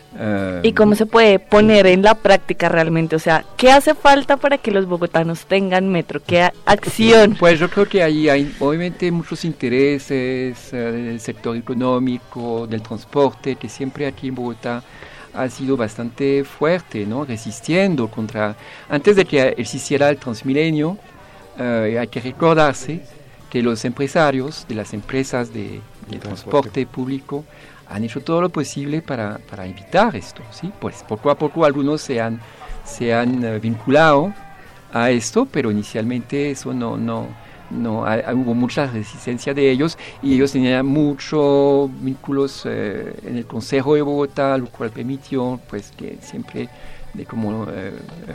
Uh, ¿Y cómo se puede poner en la práctica realmente? O sea, ¿qué hace falta para que los bogotanos tengan metro? ¿Qué a- acción? Pues yo creo que ahí hay obviamente muchos intereses uh, del sector económico, del transporte, que siempre aquí en Bogotá ha sido bastante fuerte, ¿no? Resistiendo contra... Antes de que existiera el Transmilenio, uh, hay que recordarse que los empresarios de las empresas de, de transporte público han hecho todo lo posible para, para evitar esto, ¿sí? Pues poco a poco algunos se han, se han uh, vinculado a esto, pero inicialmente eso no, no, no hay, hubo mucha resistencia de ellos y ellos tenían muchos vínculos eh, en el Consejo de Bogotá, lo cual permitió pues que siempre de como eh,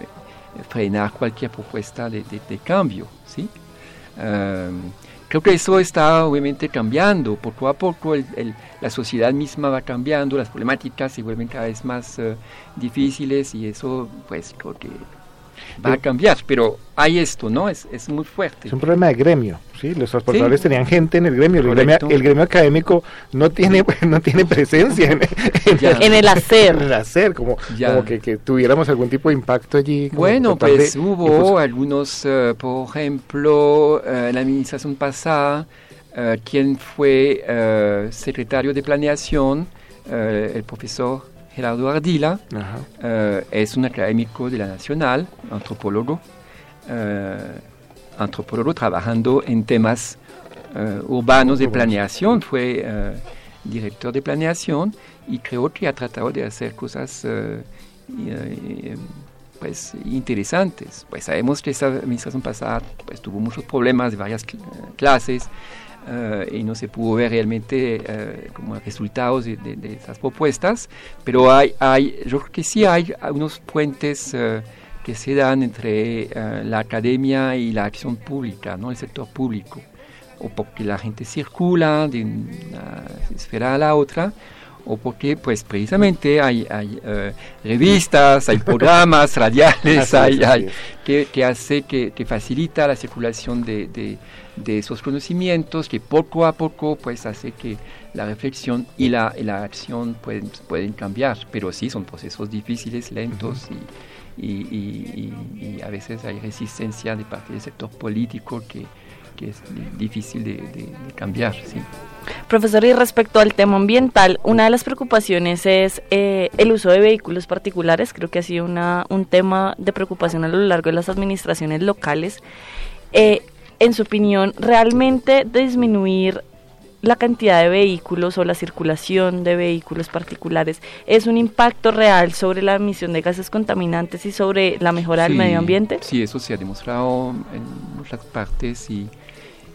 eh, frenar cualquier propuesta de, de, de cambio, ¿sí? Um, Creo que eso está obviamente cambiando, poco a poco el, el, la sociedad misma va cambiando, las problemáticas se vuelven cada vez más uh, difíciles y eso pues creo que va a cambiar, pero hay esto, ¿no? Es, es muy fuerte. Es un problema de gremio, ¿sí? Los transportadores Sí. tenían gente en el gremio, el gremio, el gremio académico no tiene no tiene presencia en, en, en el hacer. En el hacer, como, como que, que tuviéramos algún tipo de impacto allí. Bueno, pues hubo impulso. algunos, uh, por ejemplo, uh, la administración pasada, uh, quien fue uh, secretario de planeación, uh, el profesor Gerardo Ardila, uh, es un académico de la Nacional, antropólogo, uh, antropólogo trabajando en temas uh, urbanos de planeación, fue uh, director de planeación y creo que ha tratado de hacer cosas uh, y, uh, pues, interesantes. Pues sabemos que esta administración pasada pues, tuvo muchos problemas de varias cl- clases, Uh, y no se pudo ver realmente uh, como resultados de, de, de esas propuestas, pero hay, hay, yo creo que sí hay unos puentes uh, que se dan entre uh, la academia y la acción pública, ¿no? El sector público, o porque la gente circula de una esfera a la otra, o porque pues precisamente hay, hay uh, revistas, hay programas radiales, hay, hay, que, que hace que, que facilita la circulación de, de, de esos conocimientos, que poco a poco pues hace que la reflexión y la, y la acción pueden, pueden cambiar, pero sí son procesos difíciles, lentos uh-huh. y, y, y, y a veces hay resistencia de parte del sector político que que es difícil de, de, de cambiar, ¿sí? Profesor, y respecto al tema ambiental, una de las preocupaciones es eh, el uso de vehículos particulares. Creo que ha sido una, un tema de preocupación a lo largo de las administraciones locales. Eh, en su opinión, ¿realmente disminuir la cantidad de vehículos o la circulación de vehículos particulares es un impacto real sobre la emisión de gases contaminantes y sobre la mejora sí, del medio ambiente? Sí, eso se ha demostrado en muchas partes y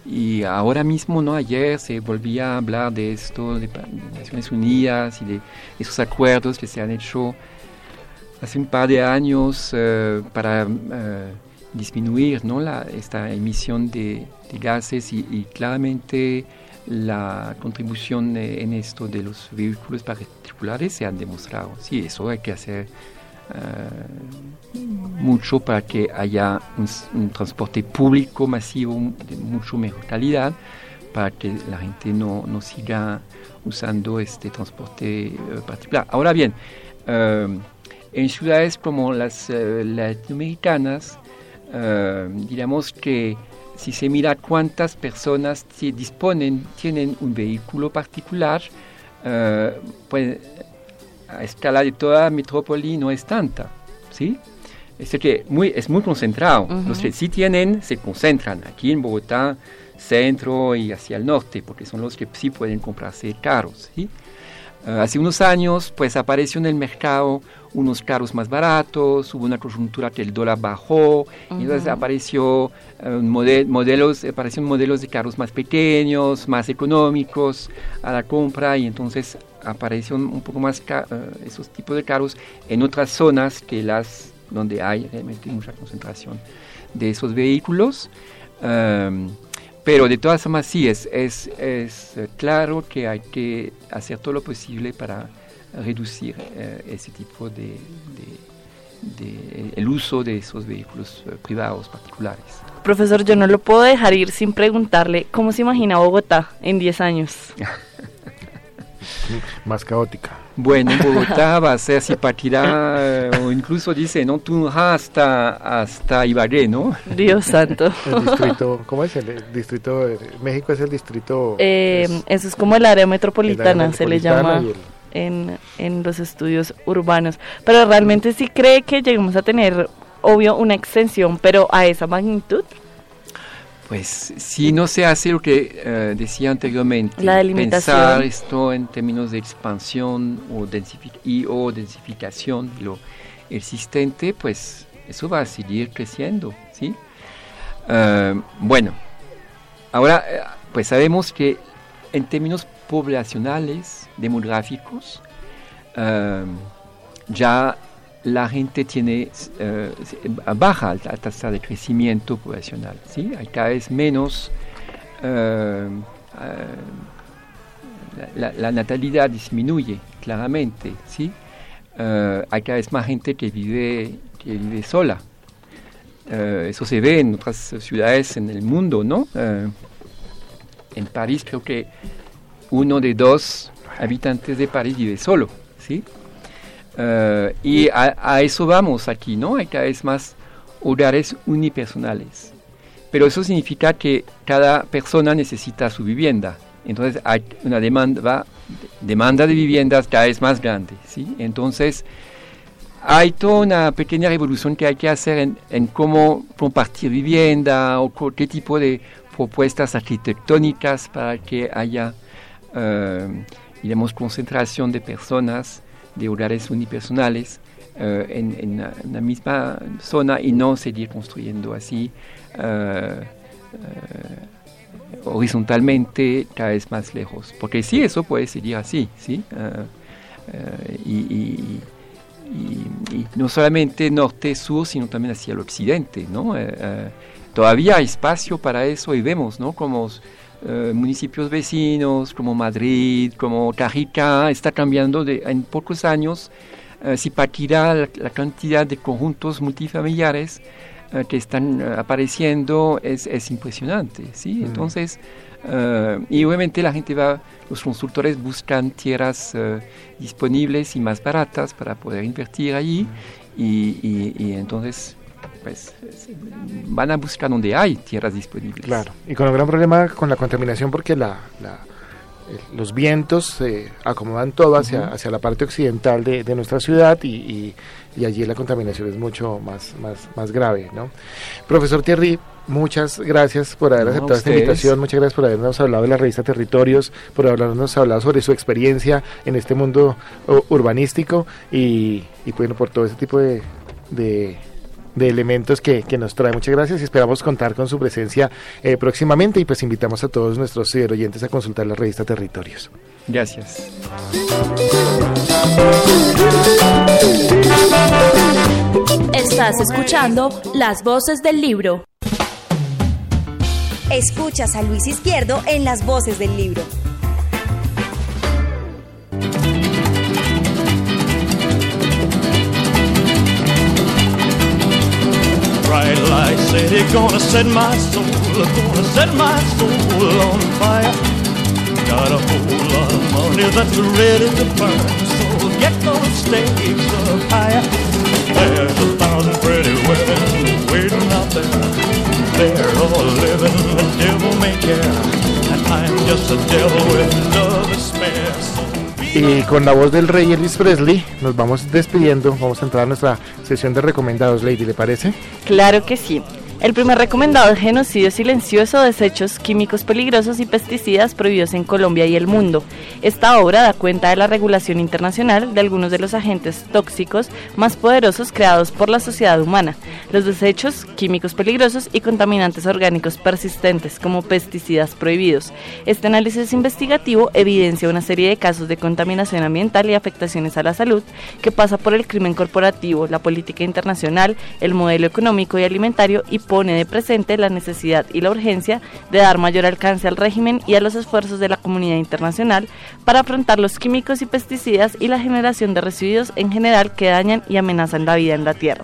y ahora mismo, ¿no? Ayer se volvía a hablar de esto, de, de Naciones Unidas y de esos acuerdos que se han hecho hace un par de años uh, para uh, disminuir, ¿no? la, esta emisión de, de gases y, y claramente la contribución en esto de los vehículos particulares se han demostrado. Sí, eso hay que hacer uh, mucho para que haya un, un transporte público masivo de mucho mejor calidad, para que la gente no, no siga usando este transporte uh, particular. Ahora bien, uh, en ciudades como las uh, latinoamericanas, uh, digamos que si se mira cuántas personas se disponen, tienen un vehículo particular, uh, pues a escala de toda la metrópoli no es tanta, ¿sí? Es que muy, es muy concentrado. Uh-huh. Los que sí tienen se concentran aquí en Bogotá, centro y hacia el norte, porque son los que sí pueden comprarse carros, ¿sí? Uh, hace unos años, pues apareció en el mercado unos carros más baratos, hubo una coyuntura que el dólar bajó, uh-huh. y entonces apareció uh, model, modelos, aparecieron modelos de carros más pequeños, más económicos a la compra, y entonces aparecieron un poco más ca- uh, esos tipos de carros en otras zonas que las donde hay realmente mucha concentración de esos vehículos. Um, Pero de todas formas sí, es, es, es claro que hay que hacer todo lo posible para reducir eh, ese tipo de, de, de el uso de esos vehículos eh, privados particulares. Profesor, yo no lo puedo dejar ir sin preguntarle cómo se imagina Bogotá en diez años. Más caótica. Bueno, Bogotá va a ser si partirá, o incluso dice, no, Tunja hasta, hasta Ibagué, ¿no? Dios santo. El distrito, ¿cómo es? El, el distrito de México es el distrito... Eh, es, eso es como el área metropolitana, el área metropolitana se le llama el, en, en los estudios urbanos. Pero realmente sí cree que lleguemos a tener, obvio, una extensión, pero a esa magnitud. Pues si no se hace lo que uh, decía anteriormente, la delimitación, pensar esto en términos de expansión o, densific- y, o densificación de lo existente, pues eso va a seguir creciendo, ¿sí? Uh, bueno, ahora pues sabemos que en términos poblacionales, demográficos, uh, ya la gente tiene uh, baja la tasa de crecimiento poblacional, ¿sí? Hay cada vez menos, uh, uh, la, la natalidad disminuye claramente, ¿sí? Uh, hay cada vez más gente que vive, que vive sola. Uh, eso se ve en otras ciudades en el mundo, ¿no? Uh, en París creo que uno de dos habitantes de París vive solo, ¿sí? Uh, y a, a eso vamos aquí, ¿no? Hay cada vez más hogares unipersonales. Pero eso significa que cada persona necesita su vivienda. Entonces hay una demanda, demanda de viviendas cada vez más grande, ¿sí? Entonces hay toda una pequeña revolución que hay que hacer en, en cómo compartir vivienda o co- qué tipo de propuestas arquitectónicas para que haya, uh, digamos, concentración de personas, de hogares unipersonales uh, en, en, la, en la misma zona y no seguir construyendo así uh, uh, horizontalmente cada vez más lejos. Porque sí, eso puede seguir así, ¿sí? Uh, uh, y, y, y, y no solamente norte-sur, sino también hacia el occidente, ¿no? Uh, uh, todavía hay espacio para eso y vemos, ¿no? Como Uh, municipios vecinos como Madrid, como Cajica, está cambiando de, en pocos años. Uh, si partirá la, la cantidad de conjuntos multifamiliares uh, que están uh, apareciendo es, es impresionante, ¿sí? Mm. Entonces, uh, y obviamente la gente va, los constructores buscan tierras uh, disponibles y más baratas para poder invertir allí, mm. y, y, y entonces pues van a buscar donde hay tierras disponibles. Claro, y con un gran problema con la contaminación porque la, la, el, los vientos se eh, acomodan todo hacia, uh-huh. hacia la parte occidental de, de nuestra ciudad y, y, y allí la contaminación es mucho más, más, más grave, ¿no? Profesor Thierry, muchas gracias por haber no, aceptado esta invitación, muchas gracias por habernos hablado de la revista Territorios, por habernos hablado sobre su experiencia en este mundo uh, urbanístico y, y bueno, por todo ese tipo de... de de elementos que, que nos trae. Muchas gracias y esperamos contar con su presencia eh, próximamente, y pues invitamos a todos nuestros oyentes a consultar la revista Territorios. Gracias. Estás escuchando Las Voces del Libro. Escuchas a Luis Izquierdo en Las Voces del Libro. Bright light city, gonna set my soul, gonna set my soul on fire. Got a whole lot of money that's ready to burn, so get those stakes up higher. There's a thousand pretty women waiting out there. They're all living the devil may care, and I'm just a devil with no despair. So Y con la voz del rey Elvis Presley nos vamos despidiendo. Vamos a entrar a nuestra sesión de recomendados, Lady, ¿le parece? Claro que sí. El primer recomendado es Genocidio Silencioso, Desechos Químicos Peligrosos y Pesticidas Prohibidos en Colombia y el Mundo. Esta obra da cuenta de la regulación internacional de algunos de los agentes tóxicos más poderosos creados por la sociedad humana, los desechos químicos peligrosos y contaminantes orgánicos persistentes como pesticidas prohibidos. Este análisis investigativo evidencia una serie de casos de contaminación ambiental y afectaciones a la salud que pasa por el crimen corporativo, la política internacional, el modelo económico y alimentario, y pone de presente la necesidad y la urgencia de dar mayor alcance al régimen y a los esfuerzos de la comunidad internacional para afrontar los químicos y pesticidas y la generación de residuos en general que dañan y amenazan la vida en la Tierra.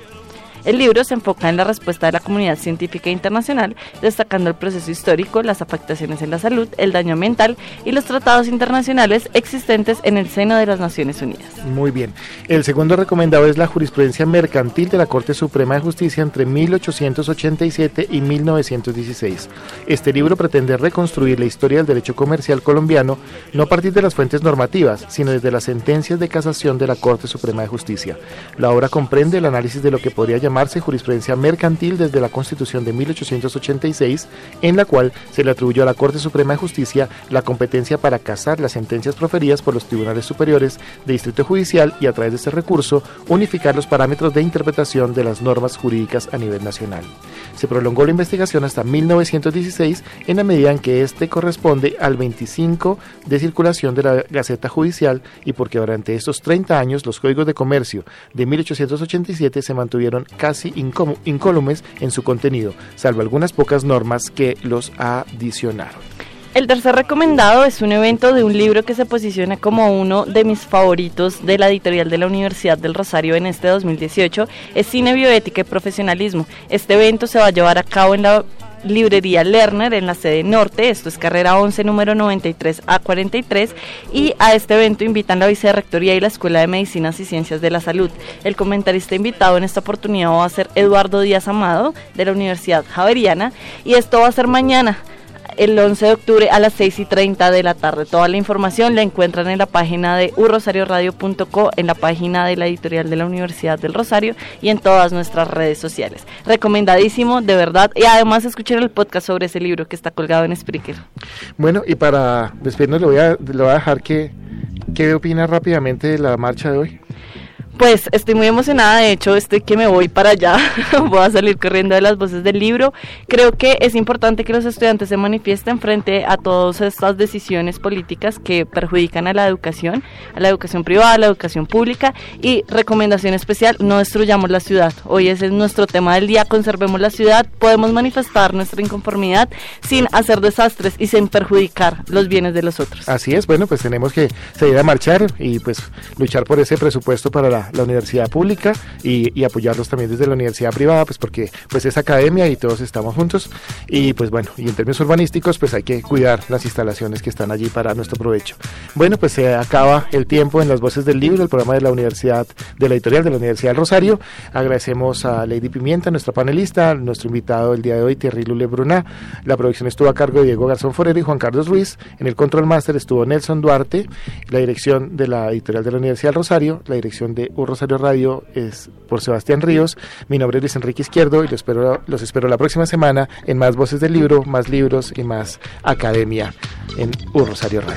El libro se enfoca en la respuesta de la comunidad científica internacional, destacando el proceso histórico, las afectaciones en la salud, el daño ambiental y los tratados internacionales existentes en el seno de las Naciones Unidas. Muy bien. El segundo recomendado es la jurisprudencia mercantil de la Corte Suprema de Justicia entre mil ochocientos ochenta y siete y mil novecientos dieciséis. Este libro pretende reconstruir la historia del derecho comercial colombiano, no a partir de las fuentes normativas, sino desde las sentencias de casación de la Corte Suprema de Justicia. La obra comprende el análisis de lo que podría llamar jurisprudencia mercantil desde la Constitución de mil ochocientos ochenta y seis, en la cual se le atribuyó a la Corte Suprema de Justicia la competencia para casar las sentencias proferidas por los tribunales superiores de distrito judicial y, a través de este recurso, unificar los parámetros de interpretación de las normas jurídicas a nivel nacional. Se prolongó la investigación hasta mil novecientos dieciséis, en la medida en que este corresponde al veinticinco de circulación de la Gaceta Judicial, y porque durante estos treinta años los códigos de comercio de mil ochocientos ochenta y siete se mantuvieron casi incólumes en su contenido, salvo algunas pocas normas que los adicionaron. El tercer recomendado es un evento de un libro que se posiciona como uno de mis favoritos de la editorial de la Universidad del Rosario en este dos mil dieciocho, es Cine, Bioética y Profesionalismo. Este evento se va a llevar a cabo en la Librería Lerner en la sede norte, esto es carrera once, número noventa y tres A cuarenta y tres, y a este evento invitan la Vicerrectoría y la Escuela de Medicinas y Ciencias de la Salud. El comentarista invitado en esta oportunidad va a ser Eduardo Díaz Amado, de la Universidad Javeriana, y esto va a ser mañana, el once de octubre a las seis y treinta de la tarde. Toda la información la encuentran en la página de u rosario radio punto co, en la página de la editorial de la Universidad del Rosario y en todas nuestras redes sociales. Recomendadísimo, de verdad, y además escuchen el podcast sobre ese libro que está colgado en Spreaker. Bueno, y para despedirnos le voy a, le voy a dejar que, ¿qué opina rápidamente de la marcha de hoy? Pues estoy muy emocionada, de hecho estoy que me voy para allá, voy a salir corriendo de Las Voces del Libro. Creo que es importante que los estudiantes se manifiesten frente a todas estas decisiones políticas que perjudican a la educación, a la educación privada, a la educación pública, y recomendación especial, no destruyamos la ciudad. Hoy ese es nuestro tema del día, conservemos la ciudad, podemos manifestar nuestra inconformidad sin hacer desastres y sin perjudicar los bienes de los otros. Así es, bueno, pues tenemos que salir a marchar y pues luchar por ese presupuesto para la la universidad pública y, y apoyarlos también desde la universidad privada, pues porque pues es academia y todos estamos juntos, y pues bueno, y en términos urbanísticos pues hay que cuidar las instalaciones que están allí para nuestro provecho. Bueno, pues se acaba el tiempo en Las Voces del Libro, el programa de la Universidad, de la editorial de la Universidad del Rosario. Agradecemos a Lady Pimienta, nuestra panelista, nuestro invitado el día de hoy, Thierry Lule Bruna. La producción estuvo a cargo de Diego Garzón Forero y Juan Carlos Ruiz. En el control máster estuvo Nelson Duarte. La dirección de la editorial de la Universidad del Rosario, la dirección de U Rosario Radio es por Sebastián Ríos. Mi nombre es Luis Enrique Izquierdo y los espero, los espero la próxima semana en más Voces del Libro, más libros y más academia en U Rosario Radio.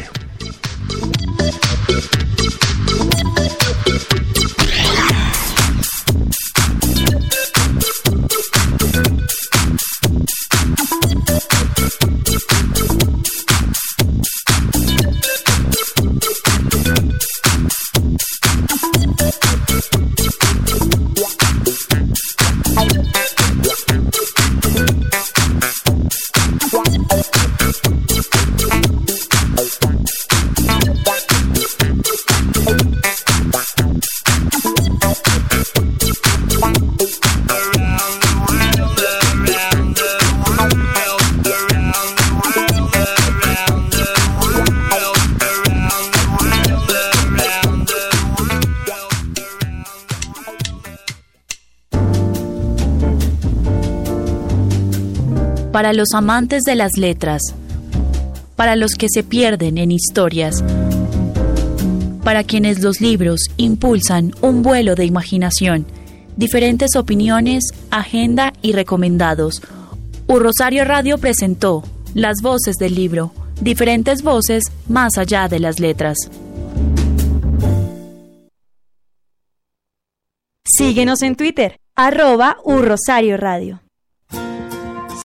Para los amantes de las letras, para los que se pierden en historias, para quienes los libros impulsan un vuelo de imaginación, diferentes opiniones, agenda y recomendados. U Rosario Radio presentó Las Voces del Libro, diferentes voces más allá de las letras. Síguenos en Twitter, arroba U Rosario Radio.